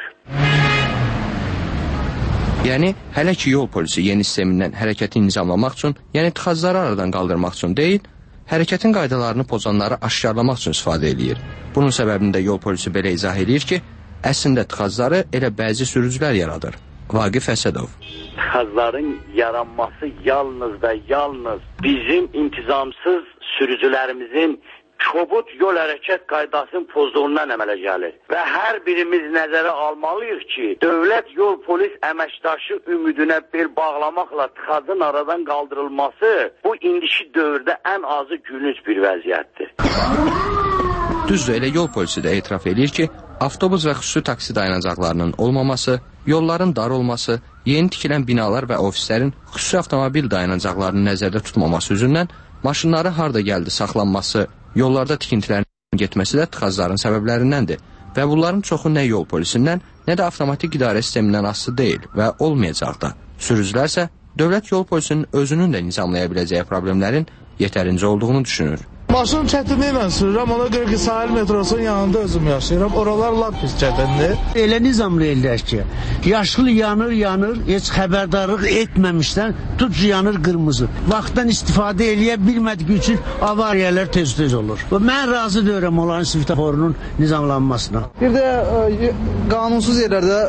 Yəni, hələ ki yol polisi yeni sistemindən hərəkəti nizamlamaq üçün, yəni tıxacları aradan qaldırmaq üçün deyil, hərəkətin qaydalarını pozanları aşkarlamaq üçün istifadə edir. Bunun səbəbini də yol polisi belə izah edir ki, əslində tıxacları elə bəzi sürücülər yaradır. Vaqif Əsədov. Tıxacların yaranması yalnız və yalnız bizim intizamsız sürücülərimizin kobud yol hərəkət qaydasının pozduğundan əmələ gəlir. Və hər birimiz nəzərə almalıyıq ki, dövlət yol polis əməkdaşı ümidinə bel bağlamaqla tıxacın aradan qaldırılması bu indiki dövrdə ən azı gülünc bir vəziyyətdir. Düzdür, elə yol polisi də etiraf edir ki, avtobus və xüsusi taksi dayanacaqlarının olmaması, yolların dar olması, yeni tikilən binalar və ofislərin xüsusi avtomobil dayanacaqlarının nəzərdə tutmaması üzündən maşınları harda gəldi saxlanması, yollarda tikintilərin getməsi də tıxacların səbəblərindəndir və bunların çoxu nə yol polisindən, nə də avtomatik idarə sistemindən asılı deyil və olmayacaq da. Sürücülər isə dövlət yol polisinin özünün də nizamlaya biləcəyi problemlərin yetərincə olduğunu düşünür. Maşın çətinliklə sürürəm, ona görə ki, sahil metrosunun yanında özüm yaşayıram. Oralar lap pis çətindir. Elə nizamlayırlar ki, yaşlı yanır, yanır, heç xəbərdarlıq etməmişdən tut yanır qırmızı. Vaxtdan istifadə eləyə bilmədik üçün avariyalar tez-tez olur. Mən razı deyirəm onların svetoforunun nizamlanmasına. Bir də e, qanunsuz yerlərdə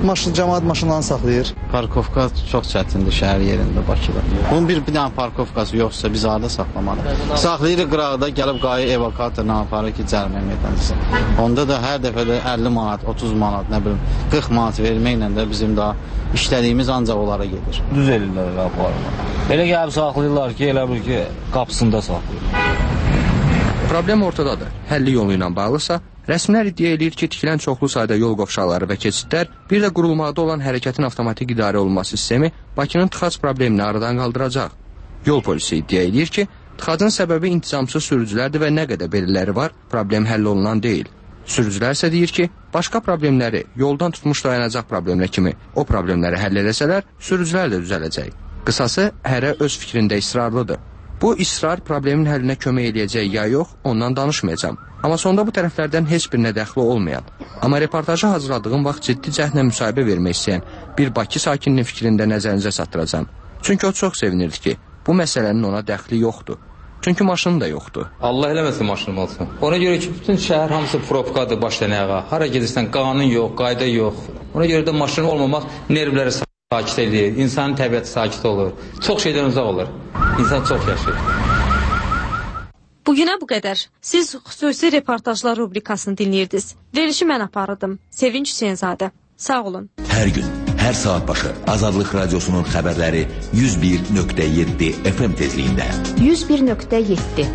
maşın, cəmaət maşınlarını saxlayır. Parkovka çox çətindir şəhər yerində, Bakıda. Bunun bir, bir dənə parkovkası yoxsa biz harada saxlamalıyıq? Saxlayırıq qıraqda, gəlib qayı evakuatorla aparır ki, cərimə meydançısı. Onda da hər dəfədə əlli manat, otuz manat, nə bilim, qırx manat verməklə də bizim daha işlədiyimiz ancaq onlara gedir. Düz elirlər qapılarına. Elə gəlib saxlayırlar ki, elə bir ki, qapısında saxlayırlar. Problem ortadadır. Həlli yolu ilə bağlısa, rəsmilər iddia edir ki, tikilən çoxlu sayda yol qovşaqları və keçidlər, bir də qurulmaqda olan hərəkətin avtomatik idarə olunması sistemi Bakının tıxac problemini aradan qaldıracaq. Yol polisi iddia edir ki, tıxacın səbəbi intizamsız sürücülərdir və nə qədər belirləri var, problem həll olunan deyil. Sürücülər isə deyir ki, başqa problemləri yoldan tutmuş dayanacaq problemlə kimi o problemləri həll edəsələr, sürücülər də düzələcək. Qısası, hərə öz fikrində israrlıdır. Bu israr problemin həllinə kömək eləyəcək ya yox, ondan danışmayacağam. Amma sonda bu tərəflərdən heç birinə dəxli olmayan, amma reportajı hazırladığım vaxt ciddi cəhdlə müsahibə vermək istəyən bir Bakı sakininin fikrində nəzərinizə çatdıracağam. Çünki o çox sevinirdi ki, bu məsələnin ona dəxli yoxdur. Çünki maşını da yoxdur. Allah eləməsin maşınım olsun. Ona görə ki, bütün şəhər hamısı propkadır başdan ayağa. Hara gedirsən, qanun yox, qayda yox. Ona görə də maşın olmamaq nervləri sakit edir, insanın təbiəti sakit olur. Çox şeydən uzaq olur. İnsan çox yaşayır. Bugünə bu qədər. Siz xüsusi reportajlar rubrikasını dinləyirdiniz. Verilişi mən aparırdım. Sevinç Hüseynzadə. Sağ olun. Hər gün, hər saat başı Azadlıq Radiosunun xəbərləri yüz bir nöqtə yeddi F M tezliyində. yüz bir nöqtə yeddi.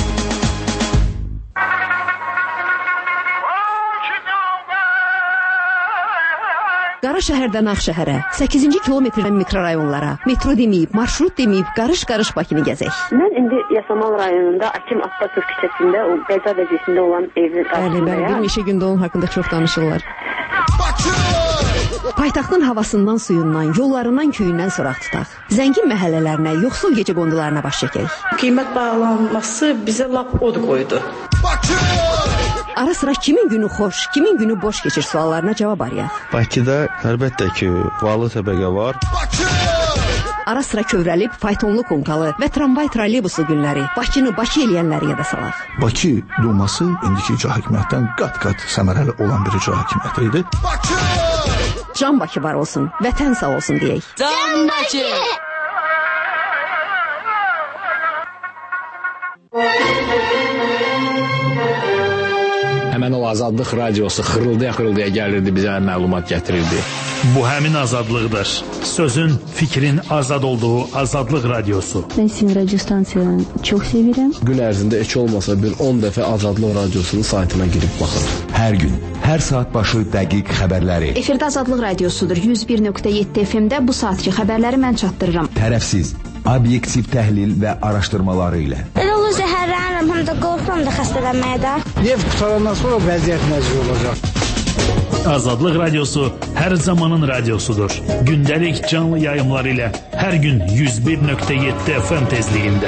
Qaraşəhərdən Ağşəhərə, səkkizinci kilometrdən mikrorayonlara, metro deməyib, marşrut deməyib, qarış-qarış Bakını gəzək. Mən indi Yasamal rayonunda Akim Abbasov küçəsində, o qəza vəziyyətində olan evin qarşısındayam. Bəli, bəli, bir neçə gündə onun haqqında çox danışırlar. Paytaxtın havasından, suyundan, yollarından, köyündən soraq tutaq. Zəngin məhəllələrinə, yoxsul gecə qondularına baş çəkək. Qiymət bağlanması bizə lap od qoydu. Ara sıra kimin günü xoş, kimin günü boş keçir suallarına cavab arayaq. Bakıda əlbəttə ki, varlı təbəqə var. Ara sıra kövrəlib, faytonlu konkalı və tramvay trolleybuslu günləri, Bakını Bakı eləyənləri yada salaq. Bakı Duması indiki icra hakimiyyətdən qat-qat səmərəli olan bir icra hakimiyyəti idi. Can Bakı var olsun, vətən sağ olsun deyək. Can Bakı! Həmən o Azadlıq radiosu xırıldaya-xırıldaya gəlirdi, bizə məlumat gətirirdi. Bu həmin azadlıqdır. Sözün, fikrin azad olduğu Azadlıq radiosu. Ben sizin radyo stansiyanı çok sevirəm. Gün ərzində heç olmasa bir on dəfə Azadlıq radiosunun saytına girib baxır. Hər gün, hər saat başı dəqiq xəbərləri. Efirdə Azadlıq radiosudur. yüz bir nöqtə yeddi F M-də bu saatki xəbərləri mən çatdırıram. Tərəfsiz, obyektiv təhlil və araşdırmaları ilə. Elə olur zəhərlənirəm, həm də qorxuram da xəstələnməyə də. Neft qutarandan sonra vəziyyət nəzir olacaq. Azadlıq radiosu hər zamanın radiosudur. Gündəlik canlı yayımlar ilə hər gün yüz bir nöqtə yeddi F M tezliyində.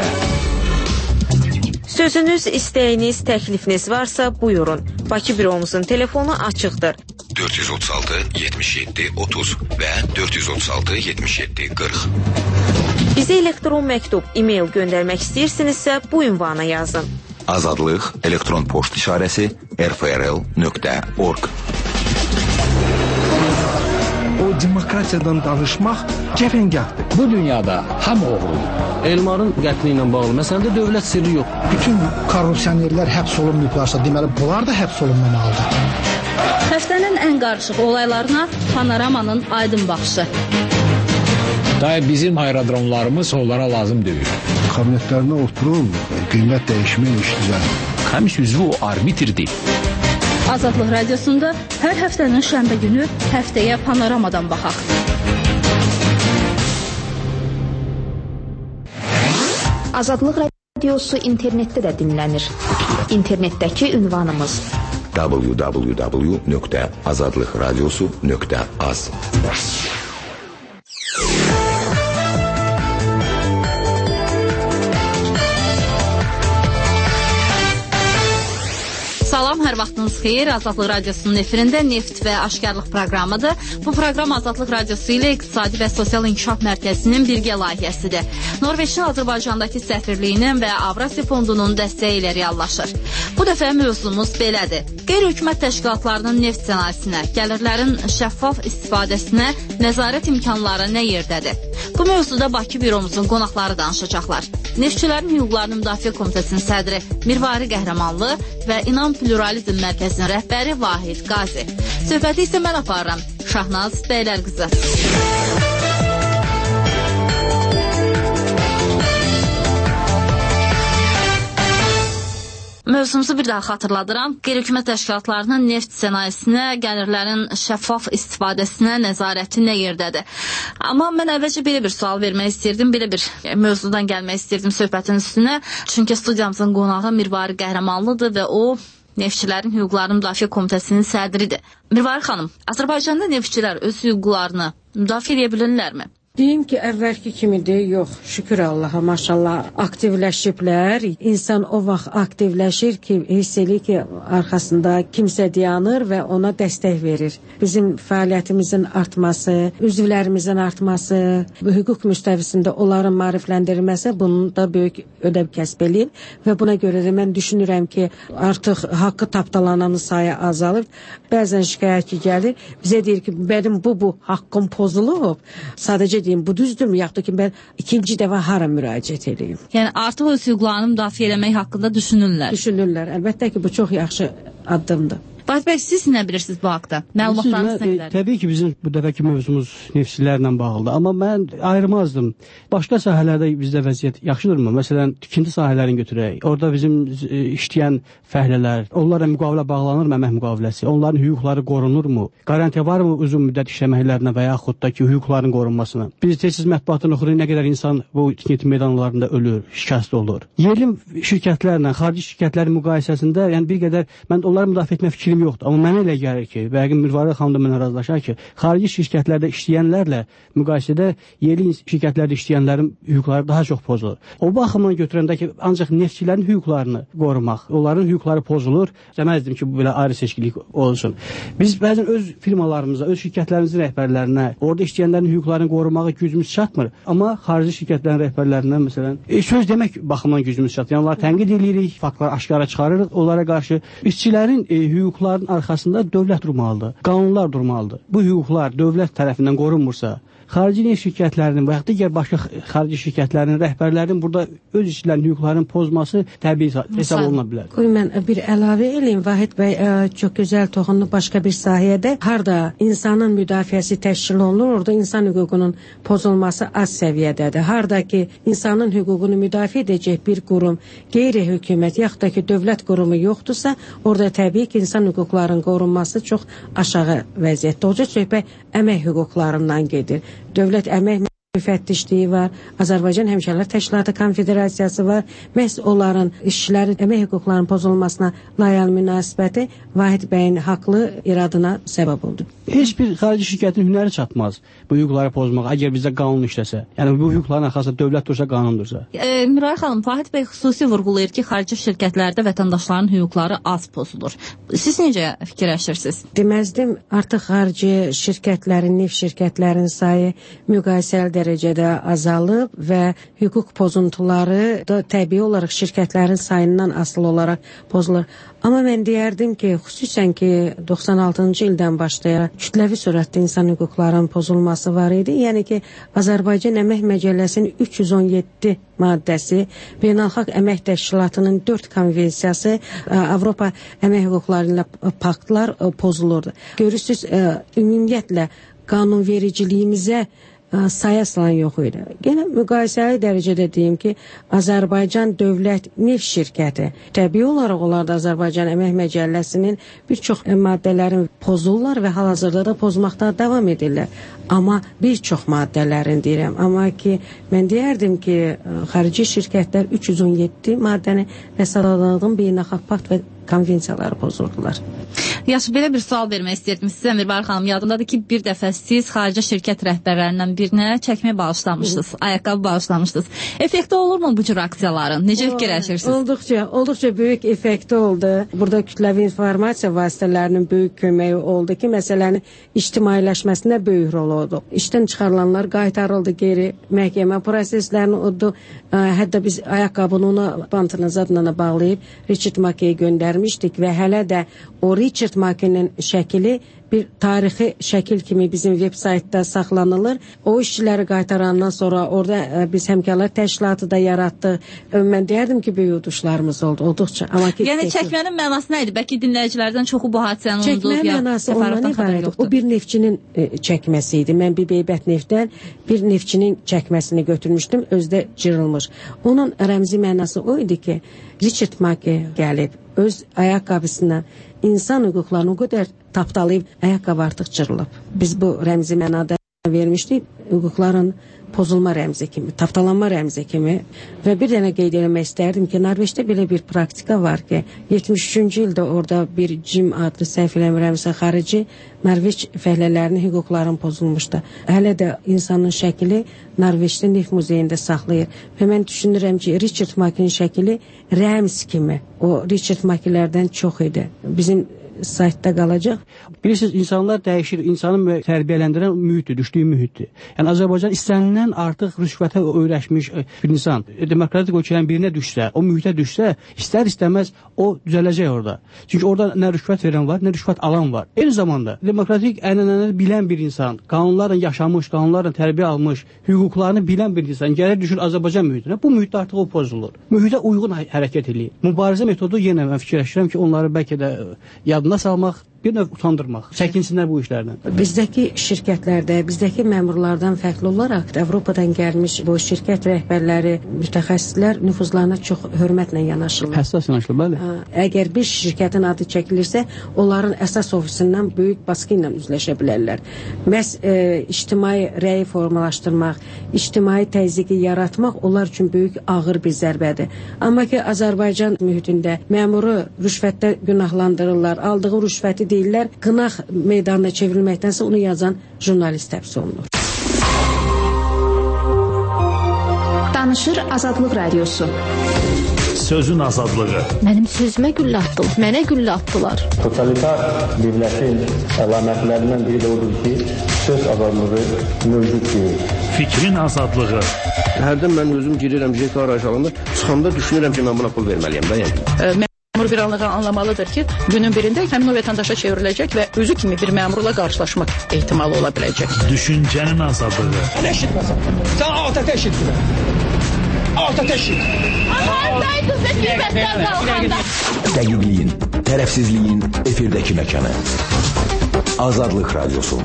Sözünüz, istəyiniz, təklifiniz varsa buyurun. Bakı büromuzun telefonu açıqdır. dörd yüz otuz altı yetmiş yeddi otuz və dörd yüz otuz altı yetmiş yeddi qırx. Bizə elektron məktub, e-mail göndərmək istəyirsinizsə bu ünvana yazın. Azadlıq elektron poçt işarəsi r f r l nöqtə org. O demokratiyadan danışmaq cəfəngahdır. Bu dünyada ham oğrudur. Elmarın qətli ilə bağlı məsələdə dövlət sirri yox. Bütün korrupsionerlər həbs olunmayıblarsa, deməli bunlar da həbs olunmamalıdır. Həftənin ən qarışıq olaylarına Panoramanın aydın baxışı. Day bizim aerodromlarımız onlara lazım deyil. Kabinetlərində oturun, qiymət dəyişmək işləyir. Həmiş üzvü o arbitrdir. Azadlıq radiosunda hər həftənin şənbə günü həftəyə Panoramadan baxaq. Azadlıq radiosu internetdə də dinlənir. İnternetdəki ünvanımız w w w nöqtə azadlıqradiosu nöqtə az. Salam, hər vaxtınız xeyir. Azadlıq radiosunun efirində Neft və Aşkarlıq proqramıdır. Bu proqram Azadlıq radiosu ilə İqtisadi və Sosial İnkişaf Mərkəzinin birgə layihəsidir. Norveçin Azərbaycandakı səfirliyinin və Avrasiya Fondunun dəstəyi ilə reallaşır. Bu dəfə mövzumuz belədir. Qeyri-hökumət təşkilatlarının neft sənayesinə, gəlirlərin şəffaf istifadəsinə nəzarət imkanları nə yerdədir? Bu mövzuda Bakı büromuzun qonaqları danışacaqlar. Neftçilərin hüquqlarını müdafiə komitəsinin sədri Mirvari Qəhrəmanlı və İnam Pluralizm Mərkəzinin rəhbəri Vahid Qazi. Söhbəti isə mən aparıram. Şahnaz Bəylər qızı. Mövzumuzu bir daha xatırladıram. Qeyri-hökumət təşkilatlarının neft sənayesinə, gəlirlərin şəffaf istifadəsinə nəzarəti nə yerdədir? Amma mən əvvəlcə belə bir sual vermək istirdim, belə bir mövzudan gəlmək istirdim söhbətin üstünə. Çünki studiyamızın qonağı Mirvari Qəhrəmanlıdır və o Neftçilərin hüquqlarını müdafiə komitəsinin sədridir. Mirvari xanım, Azərbaycanda neftçilər öz hüquqlarını müdafiə edə bilirlərmi? Deyim ki, əvvəlki kimidir, yox, şükür Allaha, maşallah, aktivləşiblər. İnsan o vaxt aktivləşir ki, hiss edir ki, arxasında kimsə dayanır və ona dəstək verir. Bizim fəaliyyətimizin artması, üzvlərimizin artması, hüquq müstəvisində onların maarifləndirilməsi bunun da böyük ödəv kəsb eləyib və buna görə də mən düşünürəm ki, artıq haqqı tapdalananın sayı azalır. Bəzən şikayətçi gəlir, bizə deyir ki, mənim bu, bu haqqım pozulub, sadəcə deyim, bu düzdürmü, yaxud ki, mən ikinci dəfə hara müraciət edeyim. Yəni, artıq öz hüquqlarını müdafiə eləmək haqqında düşünürlər. Düşünürlər. Əlbəttə ki, bu çox yaxşı addımdır. Vahid bəy, siz nə bilirsiniz bu haqda? Məlumatlarınız nə qədər? E, təbii ki, bizim bu dəfəki mövzumuz neftçilərlə bağlıdır. Amma mən ayırmazdım. Başqa sahələrdə bizdə vəziyyət yaxşıdırmı? Məsələn, tikinti sahələrini götürək. Orada bizim e, işləyən fəhlələr, onlara müqavilə bağlanırmı, əmək müqaviləsi? Onların hüquqları qorunurmu? Qarantiya varmı uzun müddət işləməklərinə və yaxud da ki, hüquqların qorunmasına? Biz tez-tez mətbuatını oxuyuruq, nə qədər insan bu tikinti meydanlarında ölür, şikəst olur. Yerli şirkətlərlə, xarici şirkətlərin müqayisəsində, yəni bir qədər mən onları müdafiə etmək fikri yoxdur. Amma mənə elə gəlir ki, bəqin Mirvari xanım da mənə razılaşar ki, xarici şirkətlərdə işləyənlərlə müqayisədə yerli şirkətlərdə işləyənlərin hüquqları daha çox pozulur. O baxımdan götürəndə ki, ancaq neftçilərin hüquqlarını qorumaq, onların hüquqları pozulur. Deməzdim ki, bu belə ayrı seçkilik olsun. Biz bəzən öz firmalarımıza, öz şirkətlərimizin rəhbərlərinə, orada işləyənlərin hüquqlarını qorumağa gücümüz çatmır. Amma xarici şirkətlərin rəhbərlərinə məsələn, e, söz demək baxımdan gücümüz çatır. Yəni, onları tənqid edirik, faktlar aşkara çıxarırıq onlara qarşı. İşçilərin e, hüquqlarının arxasında dövlət durmalıdır, qanunlar durmalıdır. Bu hüquqlar dövlət tərəfindən qorunmursa, xarici neft şirkətlərinin və ya digər başqa xarici şirkətlərinin rəhbərlərinin burada öz işçilərin hüquqlarının pozması təbii hesab oluna bilər. Qoy mən bir əlavə eləyim. Vahid bəy ə, çox gözəl toxundu başqa bir sahədə. Harda insanın müdafiəsi təşkil olunur, orada insan hüququnun pozulması az səviyyədədir. Harda ki, insanın hüququnu müdafiə edəcək bir qurum, qeyri-hökumət, yaxud da ki, dövlət qurumu yoxdursa, orada təbii ki, insan hüquqlarının qorunması çox aşağı vəziyyətdə. Olca söhbət əmək hüquqlarından gedir. Dövlət əmək müfəttişliyi var, Azərbaycan Həmşərlər Təşkilatı Konfederasiyası var. Məhz onların işçilərin əmək hüquqlarının pozulmasına layiq münasibəti Vahid bəyin haqlı iradına səbəb oldu. Heç bir xarici şirkətin hünəri çatmaz bu hüquqları pozmağa, əgər bizdə qanun işləsə. Yəni bu hüquqların arxasında dövlət dursa, qanundursa. E, Miray xanım, Vahid bəy xüsusi vurğulayır ki, xarici şirkətlərdə vətəndaşların hüquqları az pozulur. Siz necə fikirləşirsiniz? Deməzdim, artıq xarici şirkətlərin, neft şirkətlərin sayı müqayisəli dərəcədə azalıb və hüquq pozuntuları da təbii olaraq şirkətlərin sayından asılı olaraq pozulur. Amma mən deyərdim ki, xüsusən ki, doxsan altıncı ildən başlayaraq kütləvi sürətdə insan hüquqlarının pozulması var idi. Yəni ki, Azərbaycan Əmək Məcəlləsinin üç yüz on yeddi maddəsi, Beynəlxalq Əmək Təşkilatının dörd konvensiyası, Avropa Əmək Hüquqları ilə paktlar pozulurdu. Görürsünüz, ümumiyyətlə qanunvericiliyimizə saya salan yox idi. Yenə müqayisəli dərəcədə deyim ki, Azərbaycan Dövlət Neft Şirkəti təbii olaraq onlar da Azərbaycan Əmək Məcəlləsinin bir çox maddələrini pozurlar və hal-hazırda da pozmaqda davam edirlər. Amma bir çox maddələrini deyirəm. Amma ki, mən deyərdim ki, xarici şirkətlər üç yüz on yeddi maddəni və sadaladığım beynəlxalq pakt və konvensiyaları pozurdular. Yaxşı, belə bir sual vermək istəyirdim sizə Mirbari xanım. Yadımdadır ki, bir dəfə siz xarici şirkət rəhbərlərindən birinə çəkmə bağışlamışdınız, ayaqqabı bağışlamışdınız. Effekti olurmu bu cür aksiyaların? Necə fikirləşirsiniz? Olduqca, olduqca böyük effekti oldu. Burada kütləvi informasiya vasitələrinin böyük köməyi oldu ki, məsələnin ictimailəşməsində böyük rol oldu. İşdən çıxarılanlar qaytarıldı geri, məhkəmə proseslərini oldu. Hətta biz ayaqqabını ona bantına zadına bağlayıb Richard Mackey'e göndərmişdik və hələ də o Richard Mackey'nin şəkili bir tarixi şəkil kimi bizim web saytda saxlanılır. O işçiləri qaytarandan sonra orada e, biz həmkarlar təşkilatı da yaratdıq. Mən deyərdim ki, böyük uduşlarımız oldu, olduqca. Amma ki, yəni çəkmənin mənası nə idi? Bəlkə dinləyicilərdən çoxu bu hadisəni unudub. Çəkmənin mənası ondan ibarət. O bir neftçinin e, çəkməsi idi. Mən bir Beybət neftdən bir neftçinin çəkməsini götürmüşdüm, özdə cırılmış. Onun rəmzi mənası o idi ki, Richard Mackey gəlib öz ayaqqabısından insan hüquqlarını o qədər tapdalayıb, ayaqqabı artıq cırılıb. Biz bu rəmzi mənada vermişdik, hüquqların pozulma rəmzi kimi, tapdalanma rəmzi kimi və bir dənə qeyd etmək istərdim ki, Norveçdə belə bir praktika var ki, yetmiş üçüncü ildə orada bir Jim adlı səhv eləmirəmsə xarici Norveç fəhlələrinin hüquqlarının pozulmuşdu. Hələ də insanın şəkili Norveçdə neft muzeyində saxlayır və mən düşünürəm ki, Richard Mackey'nin şəkili rəmz kimi, o Richard Mackey'lərdən çox idi. Bizim saytda qalacaq. Bilirsiniz, insanlar dəyişir. İnsanı tərbiyələndirən mühitdir, düşdüyü mühitdir. Yəni Azərbaycan istənilən artıq rüşvətə öyrəşmiş bir insan. Demokratik ölkələrin birinə düşsə, o mühitə düşsə, istər-istəməz o düzələcək orada. Çünki orada nə rüşvət verən var, nə rüşvət alan var. Eyni zamanda demokratik ənənələri bilən bir insan, qanunlarla yaşamış, qanunlarla tərbiyə almış, hüquqlarını bilən bir insan gəlir düşür Azərbaycan mühitinə. Bu mühitdə artıq o pozulur. Mühitə uyğun hərəkət edir. Mübarizə metodu yenə mən fikirləşirəm ki, onları bəlkə də yadına salmaq, bir növ utandırmaq, çəkinsinlər bu işlərdən. Bizdəki şirkətlərdə, bizdəki məmurlardan fərqli olaraq Avropadan gəlmiş bu şirkət rəhbərləri, mütəxəssislər nüfuzlarına çox hörmətlə yanaşırlar. Həssas yanaşırlar, bəli. Əgər bir şirkətin adı çəkilirsə, onların əsas ofisindən böyük baskı ilə üzləşə bilərlər. Məhz e, ictimai rəyi formalaşdırmaq, ictimai təzyiqi yaratmaq onlar üçün böyük ağır bir zərbədir. Amma ki, Azərbaycan mühitində məmuru rüşvətdə günahlandırırlar, aldığı rüşvəti deyirlər, qınaq meydanına çevrilməkdənsə onu yazan jurnalist həbs olunur. Danışır Azadlıq Radiosu. Sözün azadlığı. Mənim sözümə güllə atdılar, mənə güllə atdılar. Totalitar dövlətin əlamətlərindən biri də odur ki, söz azadlığı mövcud deyil. Fikrin azadlığı. Hərdən mən özüm girirəm J K arayış alanda, çıxanda düşünürəm ki, mən buna pul verməliyəm da yəni. Məmur bir anlığa anlamalıdır ki, günün birində həmin o vətəndaşa çevriləcək və özü kimi bir məmurla qarşılaşmaq ehtimalı ola biləcək. Düşüncənin azadlığı. Sən eşitməsən. Sən altı eşitmə. Altı eşit. Hardaydın sən qiymətlən qalxanda? Dəqiqliyin, tərəfsizliyin efirdəki məkanı. Azadlıq Radiosu.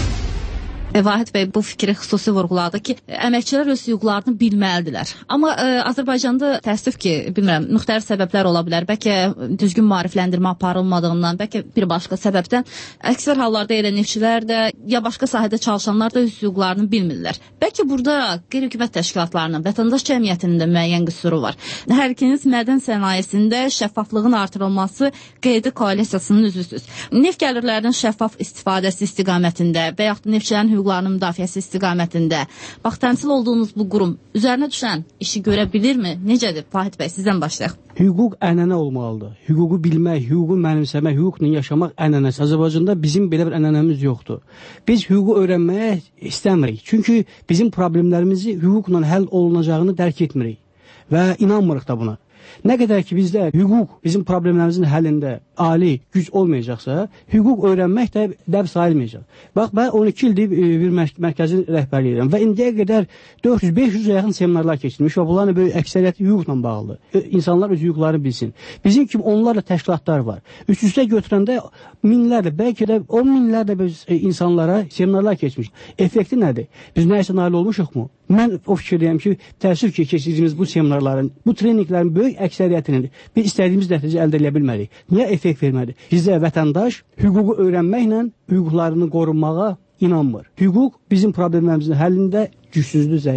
Vahid bəy bu fikri xüsusi vurğuladı ki, əməkçilər öz hüquqlarını bilməlidirlər. Amma ə, Azərbaycanda təəssüf ki, bilmirəm, müxtəlif səbəblər ola bilər. Bəlkə düzgün maarifləndirmə aparılmadığından, bəlkə bir başqa səbəbdən əksər hallarda elə neftçilər də ya başqa sahədə çalışanlar da öz hüquqlarını bilmirlər. Bəlkə burada qeyri-hökumət təşkilatlarının, vətəndaş cəmiyyətinin də müəyyən qüsuru var. Hər ikiniz mədən sənayesində şəffaflığın artırılması qeydi koalisiyasının üzvüsüz. Neft gəlirlərinin şəffaf istifadəsi istiqamətində və yaxud neftçilərin hüquqlarının müdafiəsi istiqamətində bax, təmsil olduğunuz bu qurum üzərinə düşən işi görə bilirmi? Necədir? Fahid bəy, sizdən başlayaq. Hüquq ənənə olmalıdır. Hüququ bilmək, hüququ mənimsəmək, hüquqla yaşamaq ənənəsi. Azərbaycanda bizim belə bir ənənəmiz yoxdur. Biz hüququ öyrənməyə istəmirik. Çünki bizim problemlərimizi hüquqla həll olunacağını dərk etmirik və inanmırıq da buna. Nə qədər ki bizdə hüquq bizim problemlərimizin həllində ali güc olmayacaqsa, hüquq öyrənmək də dəb sayılmayacaq. Bax, mən on iki ildir bir mərkəzin rəhbərliyi edirəm və indiyə qədər dörd yüz beş yüzə yaxın seminarlar keçirilmiş və bunların böyük əksəriyyəti hüquqla bağlıdır. İnsanlar öz hüquqlarını bilsin. Bizim kimi onlarla təşkilatlar var. Üst-üstə götürəndə minlərlə, bəlkə də on minlərlə insanlara seminarlar keçmiş. Effekti nədir? Biz nəyəsə nail olmuşuq mu? Mən o fikirdəyəm ki, təəssüf ki, keçirdiyimiz bu seminarların, bu treninqlərin böyük əksəriyyətinin biz istədiyimiz nəticə əldə edə bilmədik. Niyə effekt vermədi? Bizdə vətəndaş hüququ öyrənməklə hüquqlarını qorunmağa inanmır. Hüquq bizim problemlərimizin həllində gücsüzdür, zəifdir.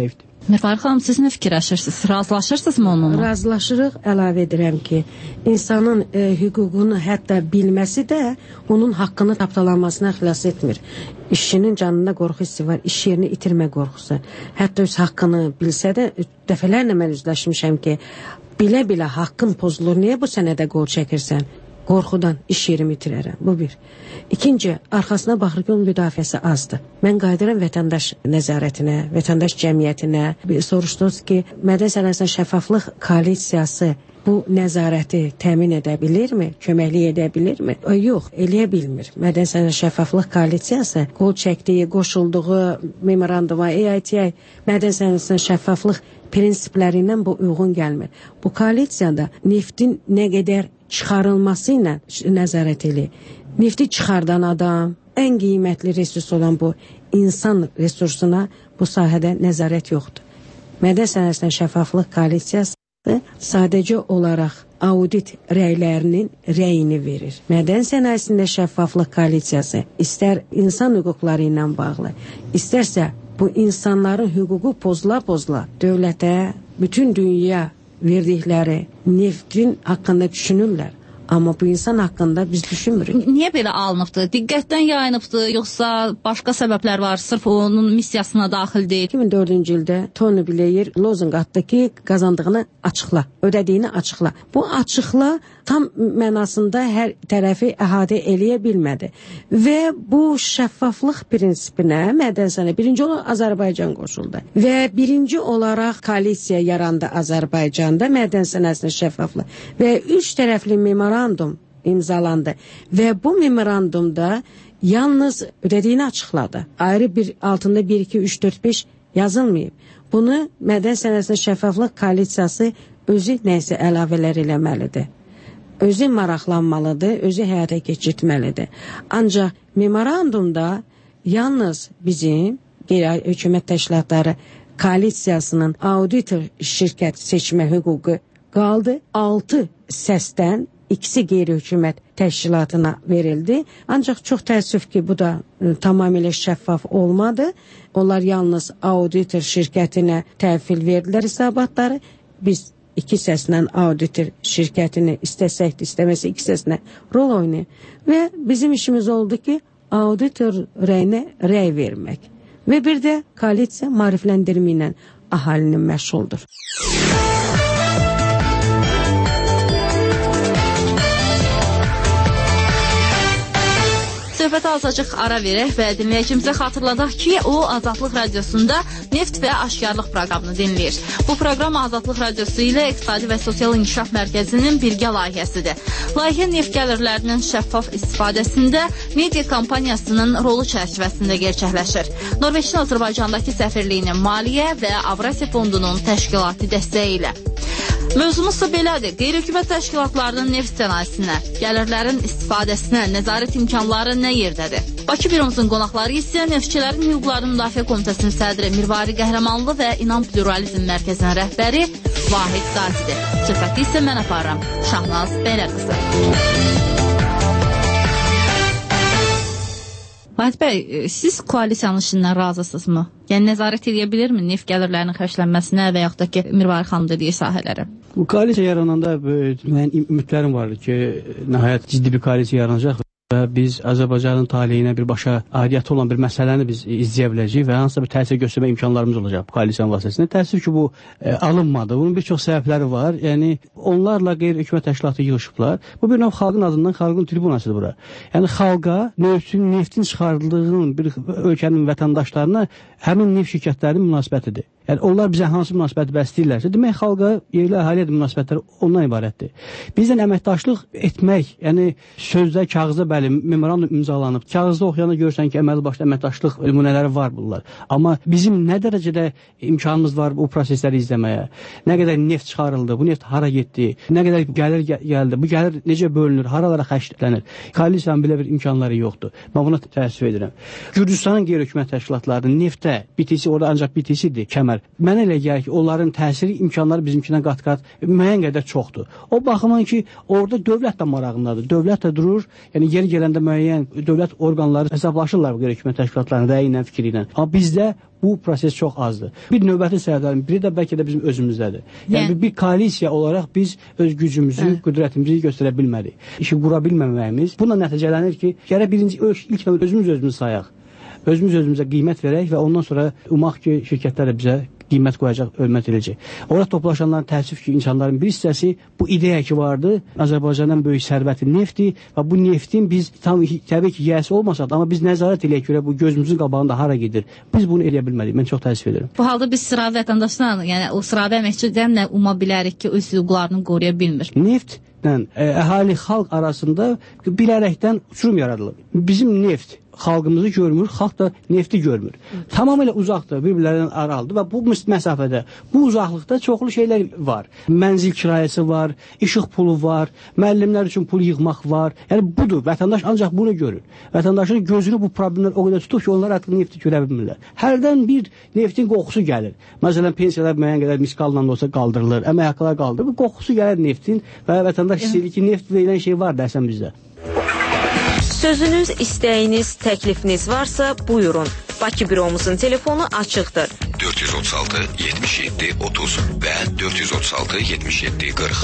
Mirvari xanım, siz nə fikirləşirsiniz? Razılaşırsınızmı onunla? Razılaşırıq, əlavə edirəm ki, insanın e, hüququnu hətta bilməsi də onun haqqını tapdalanmasına xilas etmir. İşçinin canında qorxu hissi var, iş yerini itirmə qorxusu. Hətta öz haqqını bilsə də, dəfələrlə mən üzləşmişəm ki, bilə-bilə haqqın pozulur, niyə bu sənədə qol çəkirsən? Qorxudan iş yerimi itirərəm. Bu bir. İkinci, arxasına baxır ki, onun müdafiəsi azdır. Mən qayıdıram vətəndaş nəzarətinə, vətəndaş cəmiyyətinə. Soruşdunuz ki, Mədən Sənəsinin şəffaflıq koalisiyası bu nəzarəti təmin edə bilirmi? Köməklik edə bilirmi? O, yox, eləyə bilmir. Mədən Sənəsinin şəffaflıq koalisiyası qol çəkdiyi, qoşulduğu memoranduma, E I T I Mədən Sənəsinin şəffaflıq prinsiplərindən bu uyğun gəlmir. Bu koalisiyada neftin nə qədər çıxarılması ilə nəzarət edir. Nefti çıxardan adam, ən qiymətli resurs olan bu insan resursuna bu sahədə nəzarət yoxdur. Mədən Sənəsinin şəffaflıq koalisiyası sadəcə olaraq audit rəylərinin rəyini verir. Mədən Sənəsində şəffaflıq koalisiyası istər insan hüquqları ilə bağlı, istərsə bu insanların hüququ pozula-pozula dövlətə, bütün dünya verdikləri neftin haqqında düşünürlər. Amma bu insan haqqında biz düşünmürük. Niyə belə alınıbdır? Diqqətdən yayınıbdır, yoxsa başqa səbəblər var? Sırf onun missiyasına daxil deyil. iki min dördüncü ildə Tony Blair lozunq atdı ki, qazandığını açıqla, ödədiyini açıqla. Bu açıqla tam mənasında hər tərəfi əhatə eləyə bilmədi. Və bu şəffaflıq prinsipinə Mədən Sənə birinci olaraq Azərbaycan qoşuldu. Və birinci olaraq koalisiya yarandı Azərbaycanda Mədən Sənəsinin şəffaflığı. Və üç tərəfli memorandum imzalandı. Və bu memorandumda yalnız ödədiyini açıqladı. Ayrı bir altında bir, iki, üç, dörd, beş yazılmayıb. Bunu Mədən Sənəsinin şəffaflıq koalisiyası özü nəysə əlavələr eləməlidir. Özü maraqlanmalıdır, özü həyata keçirtməlidir. Ancaq memorandumda yalnız bizim qeyri-hökumət təşkilatları koalisiyasının auditor şirkət seçmə hüququ qaldı. Altı səsdən ikisi qeyri-hökumət təşkilatına verildi. Ancaq çox təəssüf ki, bu da e, tamamilə şəffaf olmadı. Onlar yalnız auditor şirkətinə təhvil verdilər hesabatları. Biz iki səslə auditor şirkətini istəsək də istəməsə iki səslə rol oynayır. Və bizim işimiz oldu ki, auditor rəyinə rəy vermək. Və bir də koalisiya maarifləndirmə ilə əhalinin məşğuldur. Söhbətə azacıq ara verək və dinləyicimizə xatırladaq ki, o Azadlıq Radiosunda Neft və Aşkarlıq proqramını dinləyir. Bu proqram Azadlıq Radiosu ilə İqtisadi və Sosial İnkişaf Mərkəzinin birgə layihəsidir. Layihə neft gəlirlərinin şəffaf istifadəsində media kampaniyasının rolu çərçivəsində gerçəkləşir. Norveçin Azərbaycandakı səfirliyinin maliyyə və Avrasiya Fondunun təşkilati dəstəyi ilə. Mövzumuz da belədir. Qeyri-hökumət təşkilatlarının neft sənayesinə, gəlirlərin istifadəsinə, nəzarət imkanları nə yerdədir? Bakı büromuzun qonaqları isə Neftçilərin Hüquqlarının Müdafiə Komitəsinin sədri Mirvari Qəhrəmanlı və İnam Pluralizm Mərkəzinin rəhbəri Vahid Qazidir. Söhbəti isə mən aparıram. Şahnaz Bəylərqızı. Vahid bəy, siz koalisiyanın işindən razısınızmı? Yəni nəzarət edə bilirmi neft gəlirlərinin xərclənməsinə və yaxud da ki, Mirvari xanım dediyi sahələrə? Bu koalisiya yarananda müəyyən ümidlərim vardı ki, nəhayət ciddi bir koalisiya yaranacaq və biz Azərbaycanın taleyinə birbaşa aidiyyəti olan bir məsələni biz izləyə biləcəyik və hansısa bir təsir göstərmə imkanlarımız olacaq bu koalisiyanın vasitəsilə. Təəssüf ki, bu e, alınmadı. Bunun bir çox səbəbləri var. Yəni, onlarla qeyri-hökumət təşkilatı yığışıblar. Bu bir növ xalqın adından xalqın tribunasıdır bura. Yəni, xalqa neftin, neftin çıxarıldığının bir ölkənin vətəndaşlarına həmin neft şirkətlərinin münasibətidir. Yəni, onlar bizə hansı münasibəti bəsləyirlərsə, demək, xalqa, yerli əhaliyə münasibətləri ondan ibarətdir. Bizdən əməkdaşlıq etmək, yəni sözdə, kağızda bəli, memorandum imzalanıb, kağızda oxuyanda görürsən ki, əməli başda əməkdaşlıq nümunələri var bunlar. Amma bizim nə dərəcədə imkanımız var bu prosesləri izləməyə? Nə qədər neft çıxarıldı, bu neft hara getdi, nə qədər gəlir gəldi, bu gəlir necə bölünür, haralara xərclənir? Koalisiyanın belə bir imkanları yoxdur. Mən buna təəssüf edirəm. Gürcüstanın qeyri-hökumət təşkilatlarının neftə, B T C, orada ancaq B T C-dir, kəmər versinlər. Mənə elə gəlir ki, onların təsiri imkanları bizimkindən qat-qat müəyyən qədər çoxdur. O baxımdan ki, orada dövlət də marağındadır. Dövlət də durur, yəni yeri gələndə müəyyən dövlət orqanları hesablaşırlar bu hökumət təşkilatlarının rəyi ilə, fikri ilə. Amma bizdə bu proses çox azdır. Bir növbəti səbəblərin biri də bəlkə də bizim özümüzdədir. Yəni yeah. bir, bir koalisiya olaraq biz öz gücümüzü, yeah. qüdrətimizi göstərə bilmədik. İşi qura bilməməyimiz buna nəticələnir ki, gərək birinci ilk özümüz özümüzü sayaq. Özümüz özümüzə qiymət verək və ondan sonra umaq ki, şirkətlər də bizə qiymət qoyacaq, hörmət edəcək. Orada toplaşanların təəssüf ki, insanların bir hissəsi bu ideya ki vardı, Azərbaycandan böyük sərvəti neftdir və bu neftin biz tam təbii ki, yiyəsi olmasaq da, amma biz nəzarət eləyək görə bu gözümüzün qabağında hara gedir. Biz bunu eləyə bilmədik. Mən çox təəssüf edirəm. Bu halda biz sıravi vətəndaşlarla, yəni o sıravi əməkçilərlə nə umma bilərik ki, öz hüquqlarını qoruya bilmir. Neftlə ə, əhali xalq arasında bilərəkdən uçurum yaradılır. Bizim neft xalqımızı görmür, xalq da nefti görmür. Tamamilə uzaqdır, bir-birlərindən aralıdır və bu məsafədə, bu uzaqlıqda çoxlu şeylər var. Mənzil kirayəsi var, işıq pulu var, müəllimlər üçün pul yığmaq var. Yəni budur, vətəndaş ancaq bunu görür. Vətəndaşın gözünü bu problemlər o qədər tutub ki, onlar artıq nefti görə bilmirlər. Hərdən bir neftin qoxusu gəlir. Məsələn, pensiyalar müəyyən qədər miskalla da olsa qaldırılır, əmək haqqları qaldırılır. Bu qoxusu gəlir neftin və vətəndaş istəyir ki, neft deyilən şey var dəsən bizdə. Sözünüz, istəyiniz, təklifiniz varsa buyurun. Bakı büromuzun telefonu açıqdır. dörd yüz otuz altı yetmiş yeddi otuz və dörd yüz otuz altı yetmiş yeddi qırx.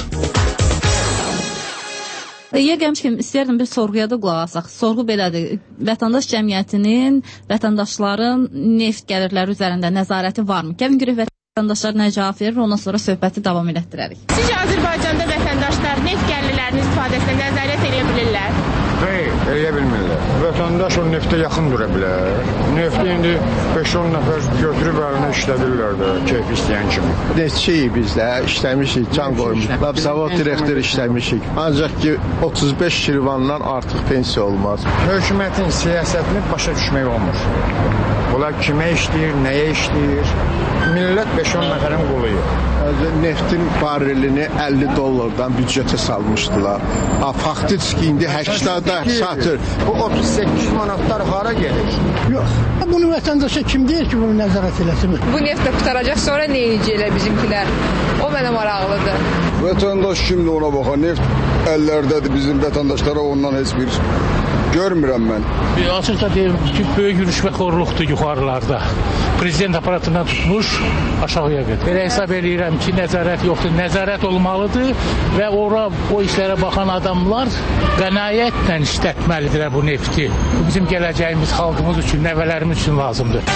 Yer gəlmişkən, istəyərdim bir sorğuya da qulaq asaq. Sorğu belədir. Vətəndaş cəmiyyətinin, vətəndaşların neft gəlirləri üzərində nəzarəti varmı? Gəlin görək vətəndaşlar nə cavab verir, ondan sonra söhbəti davam elətdirərik. Sizcə Azərbaycanda vətəndaşlar neft gəlirlərinin istifadəsinə nəzarət edə bilirlər? Xeyr, eləyə bilmirlər. Vətəndaş o neftə yaxın dura bilər. Nefti indi beş on nəfər götürüb əlinə işlədirlər də, keyf istəyən kimi. Neftçiyik biz də, işləmişik, can qoymuşik. Zavod direktor işləmişik. Ancaq ki, otuz beş kirvandan artıq pensiya olmaz. Hökumətin siyasətini başa düşmək olmur. Bunlar kimə işləyir, nəyə işləyir? Millət beş on nəfərin quluyur. Neftin barelini əlli dollardan büdcətə salmışdılar. Faktiki indi həştada satır. Bu otuz səkkiz manatlar hara gelir? Yox. Bunu vətəndaşa kim deyir ki, bunu nəzarət eləsin? Bu neft də qutaracaq, sonra nə edəcəklər bizimkilər? O mənə maraqlıdır. Vətəndaş kimdir ona baxar? Neft əllərdədir, bizim vətəndaşlara ondan heç bir görmürəm mən. Açıqca deyim ki, böyük rüşvətxorluqdur yuxarılarda. Prezident aparatından tutmuş aşağıya qədər. Belə hesab edirəm ki, nəzarət yoxdur. Nəzarət olmalıdır və ora o işlərə baxan adamlar qənaətlə işlətməlidirlər bu nefti. Bu bizim gələcəyimiz, xalqımız üçün, nəvələrimiz üçün lazımdır.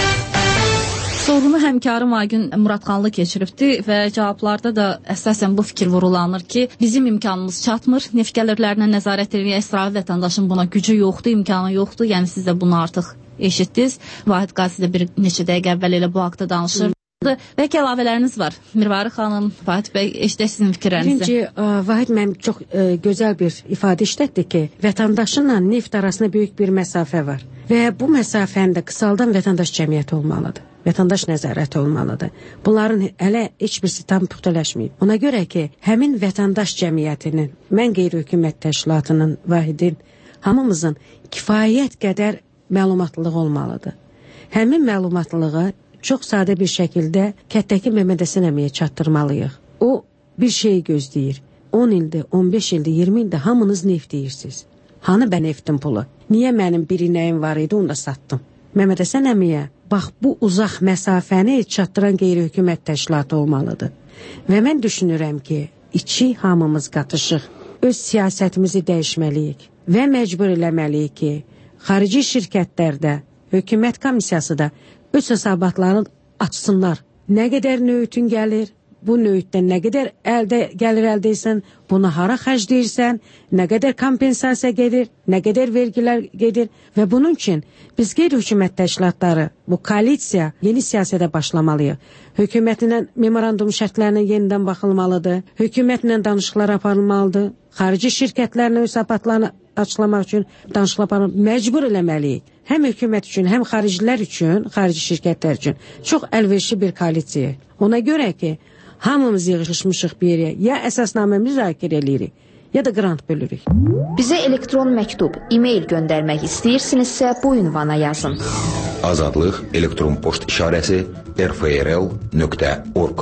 Sorğunu həmkarım Aygün Muradxanlı keçiribdi və cavablarda da əsasən bu fikir vurulanır ki, bizim imkanımız çatmır, neft gəlirlərinə nəzarət edən İsrail vətəndaşın buna gücü yoxdur, imkanı yoxdur. Yəni siz də bunu artıq eşitdiniz. Vahid Qazi də bir neçə dəqiqə əvvəl elə bu haqda danışırdı. Bəlkə əlavələriniz var. Mirvari xanım, Vahid bəy, eşidək sizin fikirlərinizi. Birinci, Vahid mənim çox ə, gözəl bir ifadə işlətdi ki, vətəndaşınla neft arasında böyük bir məsafə var və bu məsafəni də qısaldan vətəndaş cəmiyyəti olmalıdır. Vətəndaş nəzarəti olmalıdır. Bunların hələ heç birisi tam puxtalaşmayıb. Ona görə ki, həmin vətəndaş cəmiyyətinin, mən qeyri-hökumət təşkilatının, Vahidin, hamımızın kifayət qədər məlumatlılığı olmalıdır. Həmin məlumatlılığı çox sadə bir şəkildə kətdəki Mehmet Həsən əmiyə çatdırmalıyıq. O bir şey gözləyir. on ildə, on beş ildə, iyirmi ildə hamınız neft deyirsiniz. Hanı bə neftin pulu? Niyə mənim bir inəyim var idi, onu da satdım? Mehmet Həsən əmiyə bax bu uzaq məsafəni çatdıran qeyri-hökumət təşkilatı olmalıdır. Və mən düşünürəm ki, içi hamımız qatışıq. Öz siyasətimizi dəyişməliyik və məcbur eləməliyik ki, xarici şirkətlərdə, hökumət komissiyası da öz hesabatlarını açsınlar. Nə qədər nöğütün gəlir, bu nöğütdən nə qədər əldə gəlir əldə etsən, bunu hara xərcləyirsən, nə qədər kompensasiya gedir, nə qədər vergilər gedir və bunun üçün biz qeyri-hökumət təşkilatları, bu koalisiya yeni siyasətə başlamalıyıq. Hökumətlə memorandum şərtlərinə yenidən baxılmalıdır, hökumətlə danışıqlar aparılmalıdır, xarici şirkətlərlə öz hesabatlarını açıqlamaq üçün danışıqlar məcbur eləməliyik. Həm hökumət üçün, həm xaricilər üçün, xarici şirkətlər üçün çox əlverişli bir koalisiya. Ona görə ki, hamımız yığışmışıq bir yerə, ya əsasnamə müzakirə edirik, ya da qrant bölürük. Bizə elektron məktub, e-mail göndərmək istəyirsinizsə bu ünvana yazın. Azadlıq elektron poçt işarəsi r f r l nöqtə org.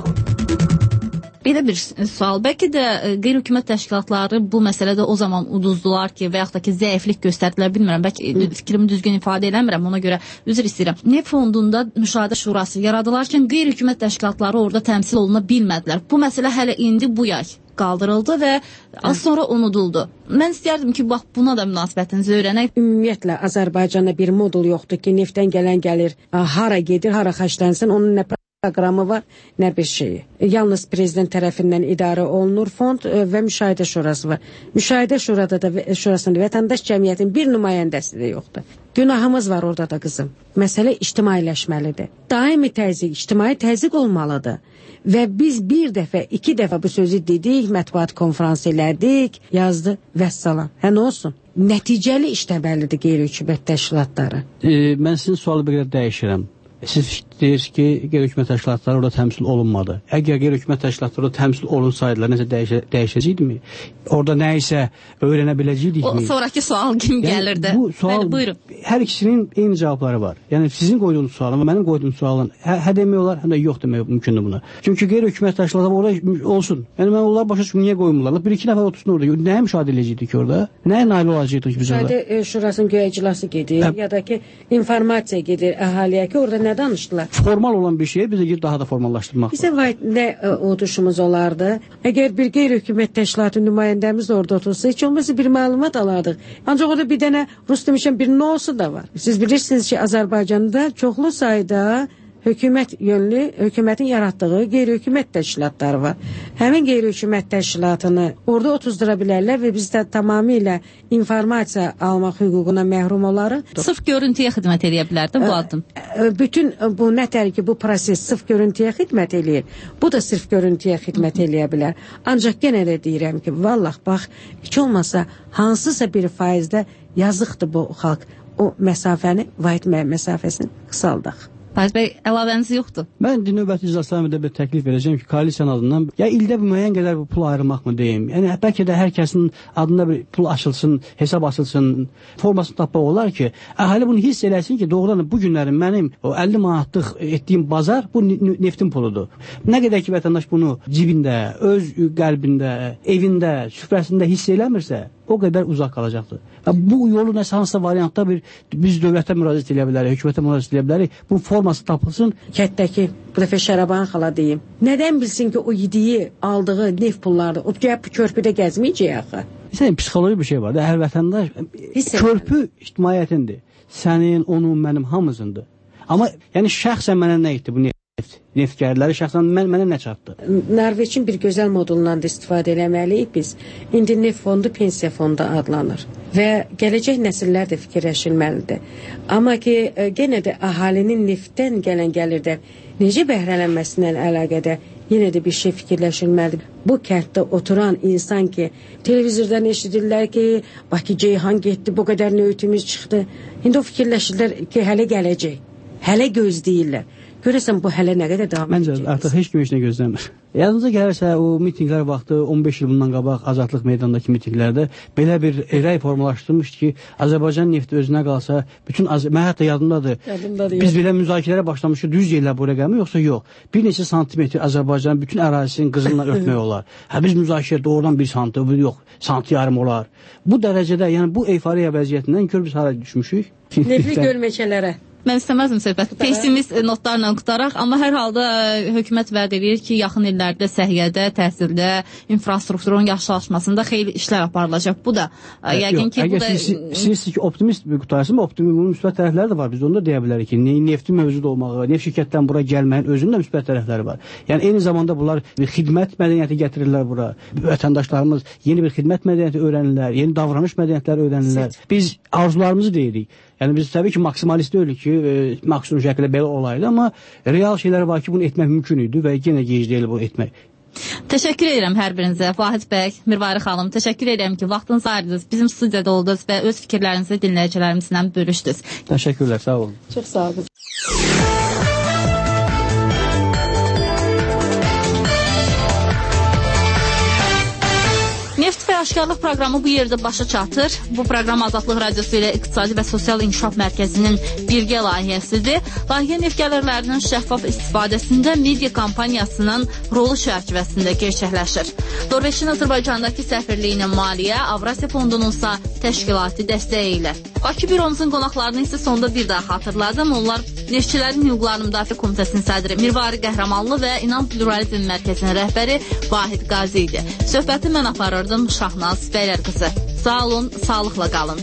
Bir də bir sual. Bəlkə də qeyri-hökumət təşkilatları bu məsələdə o zaman uduzdular ki, və yaxud da ki, zəiflik göstərdilər, bilmirəm. Bəlkə fikrimi düzgün ifadə eləmirəm, ona görə üzr istəyirəm. Neft fondunda müşahidə şurası yaradılarkən qeyri-hökumət təşkilatları orada təmsil oluna bilmədilər. Bu məsələ hələ indi bu yay qaldırıldı və az sonra unuduldu. Mən istərdim ki, bax buna da münasibətinizi öyrənək. Ümumiyyətlə Azərbaycanda bir modul yoxdur ki, neftdən gələn gəlir, hara gedir, hara xərclənsin, onun nə proqramı var, nə bir şeyi. Yalnız prezident tərəfindən idarə olunur fond və müşahidə şurası var. Müşahidə şurada da şurasında vətəndaş cəmiyyətin bir nümayəndəsi də yoxdur. Günahımız var orada da qızım. Məsələ ictimailəşməlidir. Daimi təzyiq, ictimai təzyiq olmalıdır. Və biz bir dəfə, iki dəfə bu sözü dedik, mətbuat konferansı elədik, yazdı, vəssalam. Hə, nə olsun? Nəticəli işləməlidir qeyri-hökumət təşkilatları. E, mən sizin sualı bir qədər dəyişirəm. Siz deyirsiniz ki, qeyri-hökumət təşkilatları orada təmsil olunmadı. Əgər qeyri-hökumət təşkilatları orada təmsil olunsaydılar, nəsə dəyişə, dəyişəcəkdimi? Orada nə isə öyrənə biləcəkdikmi? O sonraki sual kim yəni, gəlirdi? Bu sual, Bəli, buyurun. Hər ikisinin eyni cavabları var. Yəni sizin qoyduğunuz sualın və mənim qoyduğum sualın hə, hə demək olar, həm də yox demək mümkündür buna. Çünki qeyri-hökumət təşkilatları orada olsun. Yəni mən onlar başa düşmür, niyə qoymurlar? Bir iki nəfər otursun orada. Nəyə müşahidə edəcəkdik ki orada? Nəyə nail olacaqdik biz orada? Müşahidə e, şurasının göyə iclası gedir, hə, ya da ki informasiya gedir əhaliyə ki, orada nə danışdılar? Formal olan bir şeyi bizə daha da formallaşdırmaq. Bizə nə e, uduşumuz olardı? Əgər bir qeyri-hökumət təşkilatı nümayəndəmiz orada otursa, heç olmazsa bir məlumat alardıq. Ancaq orada bir dənə Rus demişəm bir nosu da var. Siz bilirsiniz ki, Azərbaycanda çoxlu sayda hökumət yönlü, hökumətin yaratdığı qeyri-hökumət təşkilatları var. Həmin qeyri-hökumət təşkilatını orada otuzdura bilərlər və biz də tamamilə informasiya almaq hüququna məhrum olarıq. Sırf görüntüyə xidmət edə bilərdi bu addım. Bütün bu nətər ki, bu proses sırf görüntüyə xidmət eləyir. Bu da sırf görüntüyə xidmət eləyə bilər. Ancaq yenə də deyirəm ki, vallah bax, heç olmasa hansısa bir faizdə yazıqdır bu xalq. O məsafəni, vahid məsafəsini qısaldaq. Faiz bəy, əlavəniz yoxdur. Mən növbəti iclaslarımda bir təklif verəcəm ki, koalisiyanın adından ya ildə bir müəyyən qədər bir pul ayırmaq mı deyim? Yəni bəlkə də hər kəsin adına bir pul açılsın, hesab açılsın, formasını tapmaq olar ki, əhali bunu hiss eləsin ki, doğrudan bu günlərin mənim o əlli manatlıq etdiyim bazar bu neftin puludur. Nə qədər ki vətəndaş bunu cibində, öz qəlbində, evində, süfrəsində hiss eləmirsə, o qədər uzaq qalacaqdır. Bu yolu nəsə hansısa variantda bir biz dövlətə müraciət edə bilərik, hökumətə müraciət edə bilərik. Bu forması tapılsın. Kətdəki bu dəfə Şəraban xala deyim. Nədən bilsin ki, o yediyi, aldığı neft pullardır. O bu körpüdə gəzməyəcək axı. Məsələn, psixoloji bir şey var da, hər vətəndaş körpü ictimaiyyətindir. Sənin, onun, mənim hamısındır. Amma yəni şəxsən mənə nə etdi bu neft? Neftgərləri şəxsən mən, mənə nə çatdı? Norveçin bir gözəl modulundan da istifadə eləməliyik biz. İndi neft fondu pensiya fondu adlanır və gələcək nəsillər də fikirləşilməlidir. Amma ki, yenə də əhalinin neftdən gələn gəlirdən necə bəhrələnməsindən əlaqədar yenə də bir şey fikirləşilməlidir. Bu kənddə oturan insan ki, televizordan eşidirlər ki, Bakı Ceyhan getdi, bu qədər nöğütümüz çıxdı. İndi o fikirləşirlər ki, hələ gələcək, hələ gözləyirlər. Görəsən bu hələ nə qədər davam edəcək? Məncə artıq heç kim heç nə gözləmir. Yadınıza gəlirsə o mitinqlər vaxtı on beş il bundan qabaq Azadlıq meydanındakı mitinqlərdə belə bir rəy formalaşdırmışdı ki, Azərbaycan nefti özünə qalsa bütün Az mən hətta yadımdadır. Yadımdadır. Biz belə müzakirələrə başlamışıq, düz yerlər bu rəqəmi yoxsa yox. Bir neçə santimetr Azərbaycanın bütün ərazisini qızılla örtmək olar. Hə biz müzakirə doğrudan bir santim, yox, santi yarım olar. Bu dərəcədə, yəni bu eyfariya vəziyyətindən gör biz hara düşmüşük. Nefli gölməçələrə. Mən istəməzdim söhbət. Pessimist notlarla qutaraq, amma hər halda hökumət vəd edir ki, yaxın illərdə səhiyyədə, təhsildə, infrastrukturun yaxşılaşmasında xeyli işlər aparılacaq. Bu da yəqin ki, bu da siz ki, optimist bir qutarsın, optimizmin müsbət tərəfləri də var. Biz onu da deyə bilərik ki, neftin mövcud olmağı, neft şirkətdən bura gəlməyin özünün də müsbət tərəfləri var. Yəni eyni zamanda bunlar bir xidmət mədəniyyəti gətirirlər bura. Vətəndaşlarımız yeni bir xidmət mədəniyyəti öyrənirlər, yeni davranış mədəniyyətləri öyrənirlər. Biz arzularımızı deyirik. Yəni biz təbii ki, maksimalist deyilik ki, e, maksimum şəkildə belə olaydı, amma real şeylər var ki, bunu etmək mümkün idi və yenə gec deyil bunu etmək. Təşəkkür edirəm hər birinizə. Vahid bəy, Mirvari xanım, təşəkkür edirəm ki, vaxtınızı ayırdınız, bizim studiyada oldunuz və öz fikirlərinizi dinləyicilərimizlə bölüşdünüz. Təşəkkürlər, sağ olun. Çox sağ olun. Neft və Aşkarlıq proqramı bu yerdə başa çatır. Bu proqram Azadlıq Radiosu ilə İqtisadi və Sosial İnkişaf Mərkəzinin birgə layihəsidir. Layihə neft gəlirlərinin şəffaf istifadəsində media kampaniyasının rolu çərçivəsində gerçəkləşir. Norveçin Azərbaycandakı səfirliyinin maliyyə, Avrasiya Fondununsa təşkilati dəstəyi ilə. Bakı Büromuzun qonaqlarını isə sonda bir daha xatırladım. Onlar Neftçilərin Hüquqlarını Müdafiə Komitəsinin sədri Mirvari Qəhrəmanlı və İnam Pluralizm Mərkəzinin rəhbəri Vahid Qazi idi. Söhbəti mən aparırdım Şahnaz Bəylər qızı. Sağ olun, sağlıqla qalın.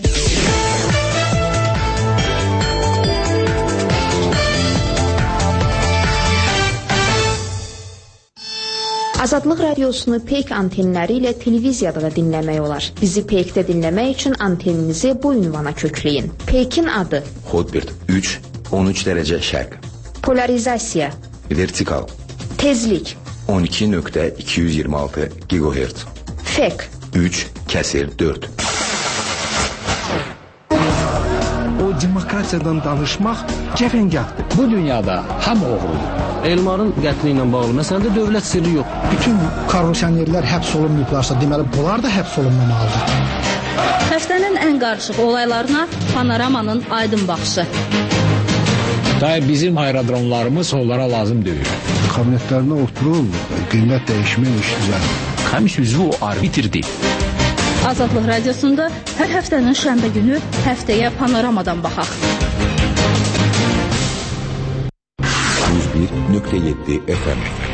Azadlıq radiosunu Peyk antenləri ilə televiziyada da dinləmək olar. Bizi Peykdə dinləmək üçün anteninizi bu ünvana kökləyin. Peykin adı: Hotbird üç on üç dərəcə şərq. Polarizasiya: Vertikal. Tezlik: on iki nöqtə iki yüz iyirmi altı gigahertz. Fek: üç kəsir dörd. O demokratiyadan danışmaq cəfəngahdır. Bu dünyada hamı oğrudur. Elmarın qətli ilə bağlı məsələdə dövlət sirri yox. Bütün korrupsionerlər həbs olunmayıblarsa, deməli bunlar da həbs olunmamalıdır. Həftənin ən qarışıq olaylarına Panoramanın aydın baxışı. Day bizim aerodromlarımız onlara lazım deyil. Kabinetlərində oturur, qiymət dəyişmək işləyir. Həmiş üzvü o arbitrdir. Azadlıq Radiosunda hər həftənin şənbə günü həftəyə Panoramadan baxaq. yüz bir nöqtə yeddi F M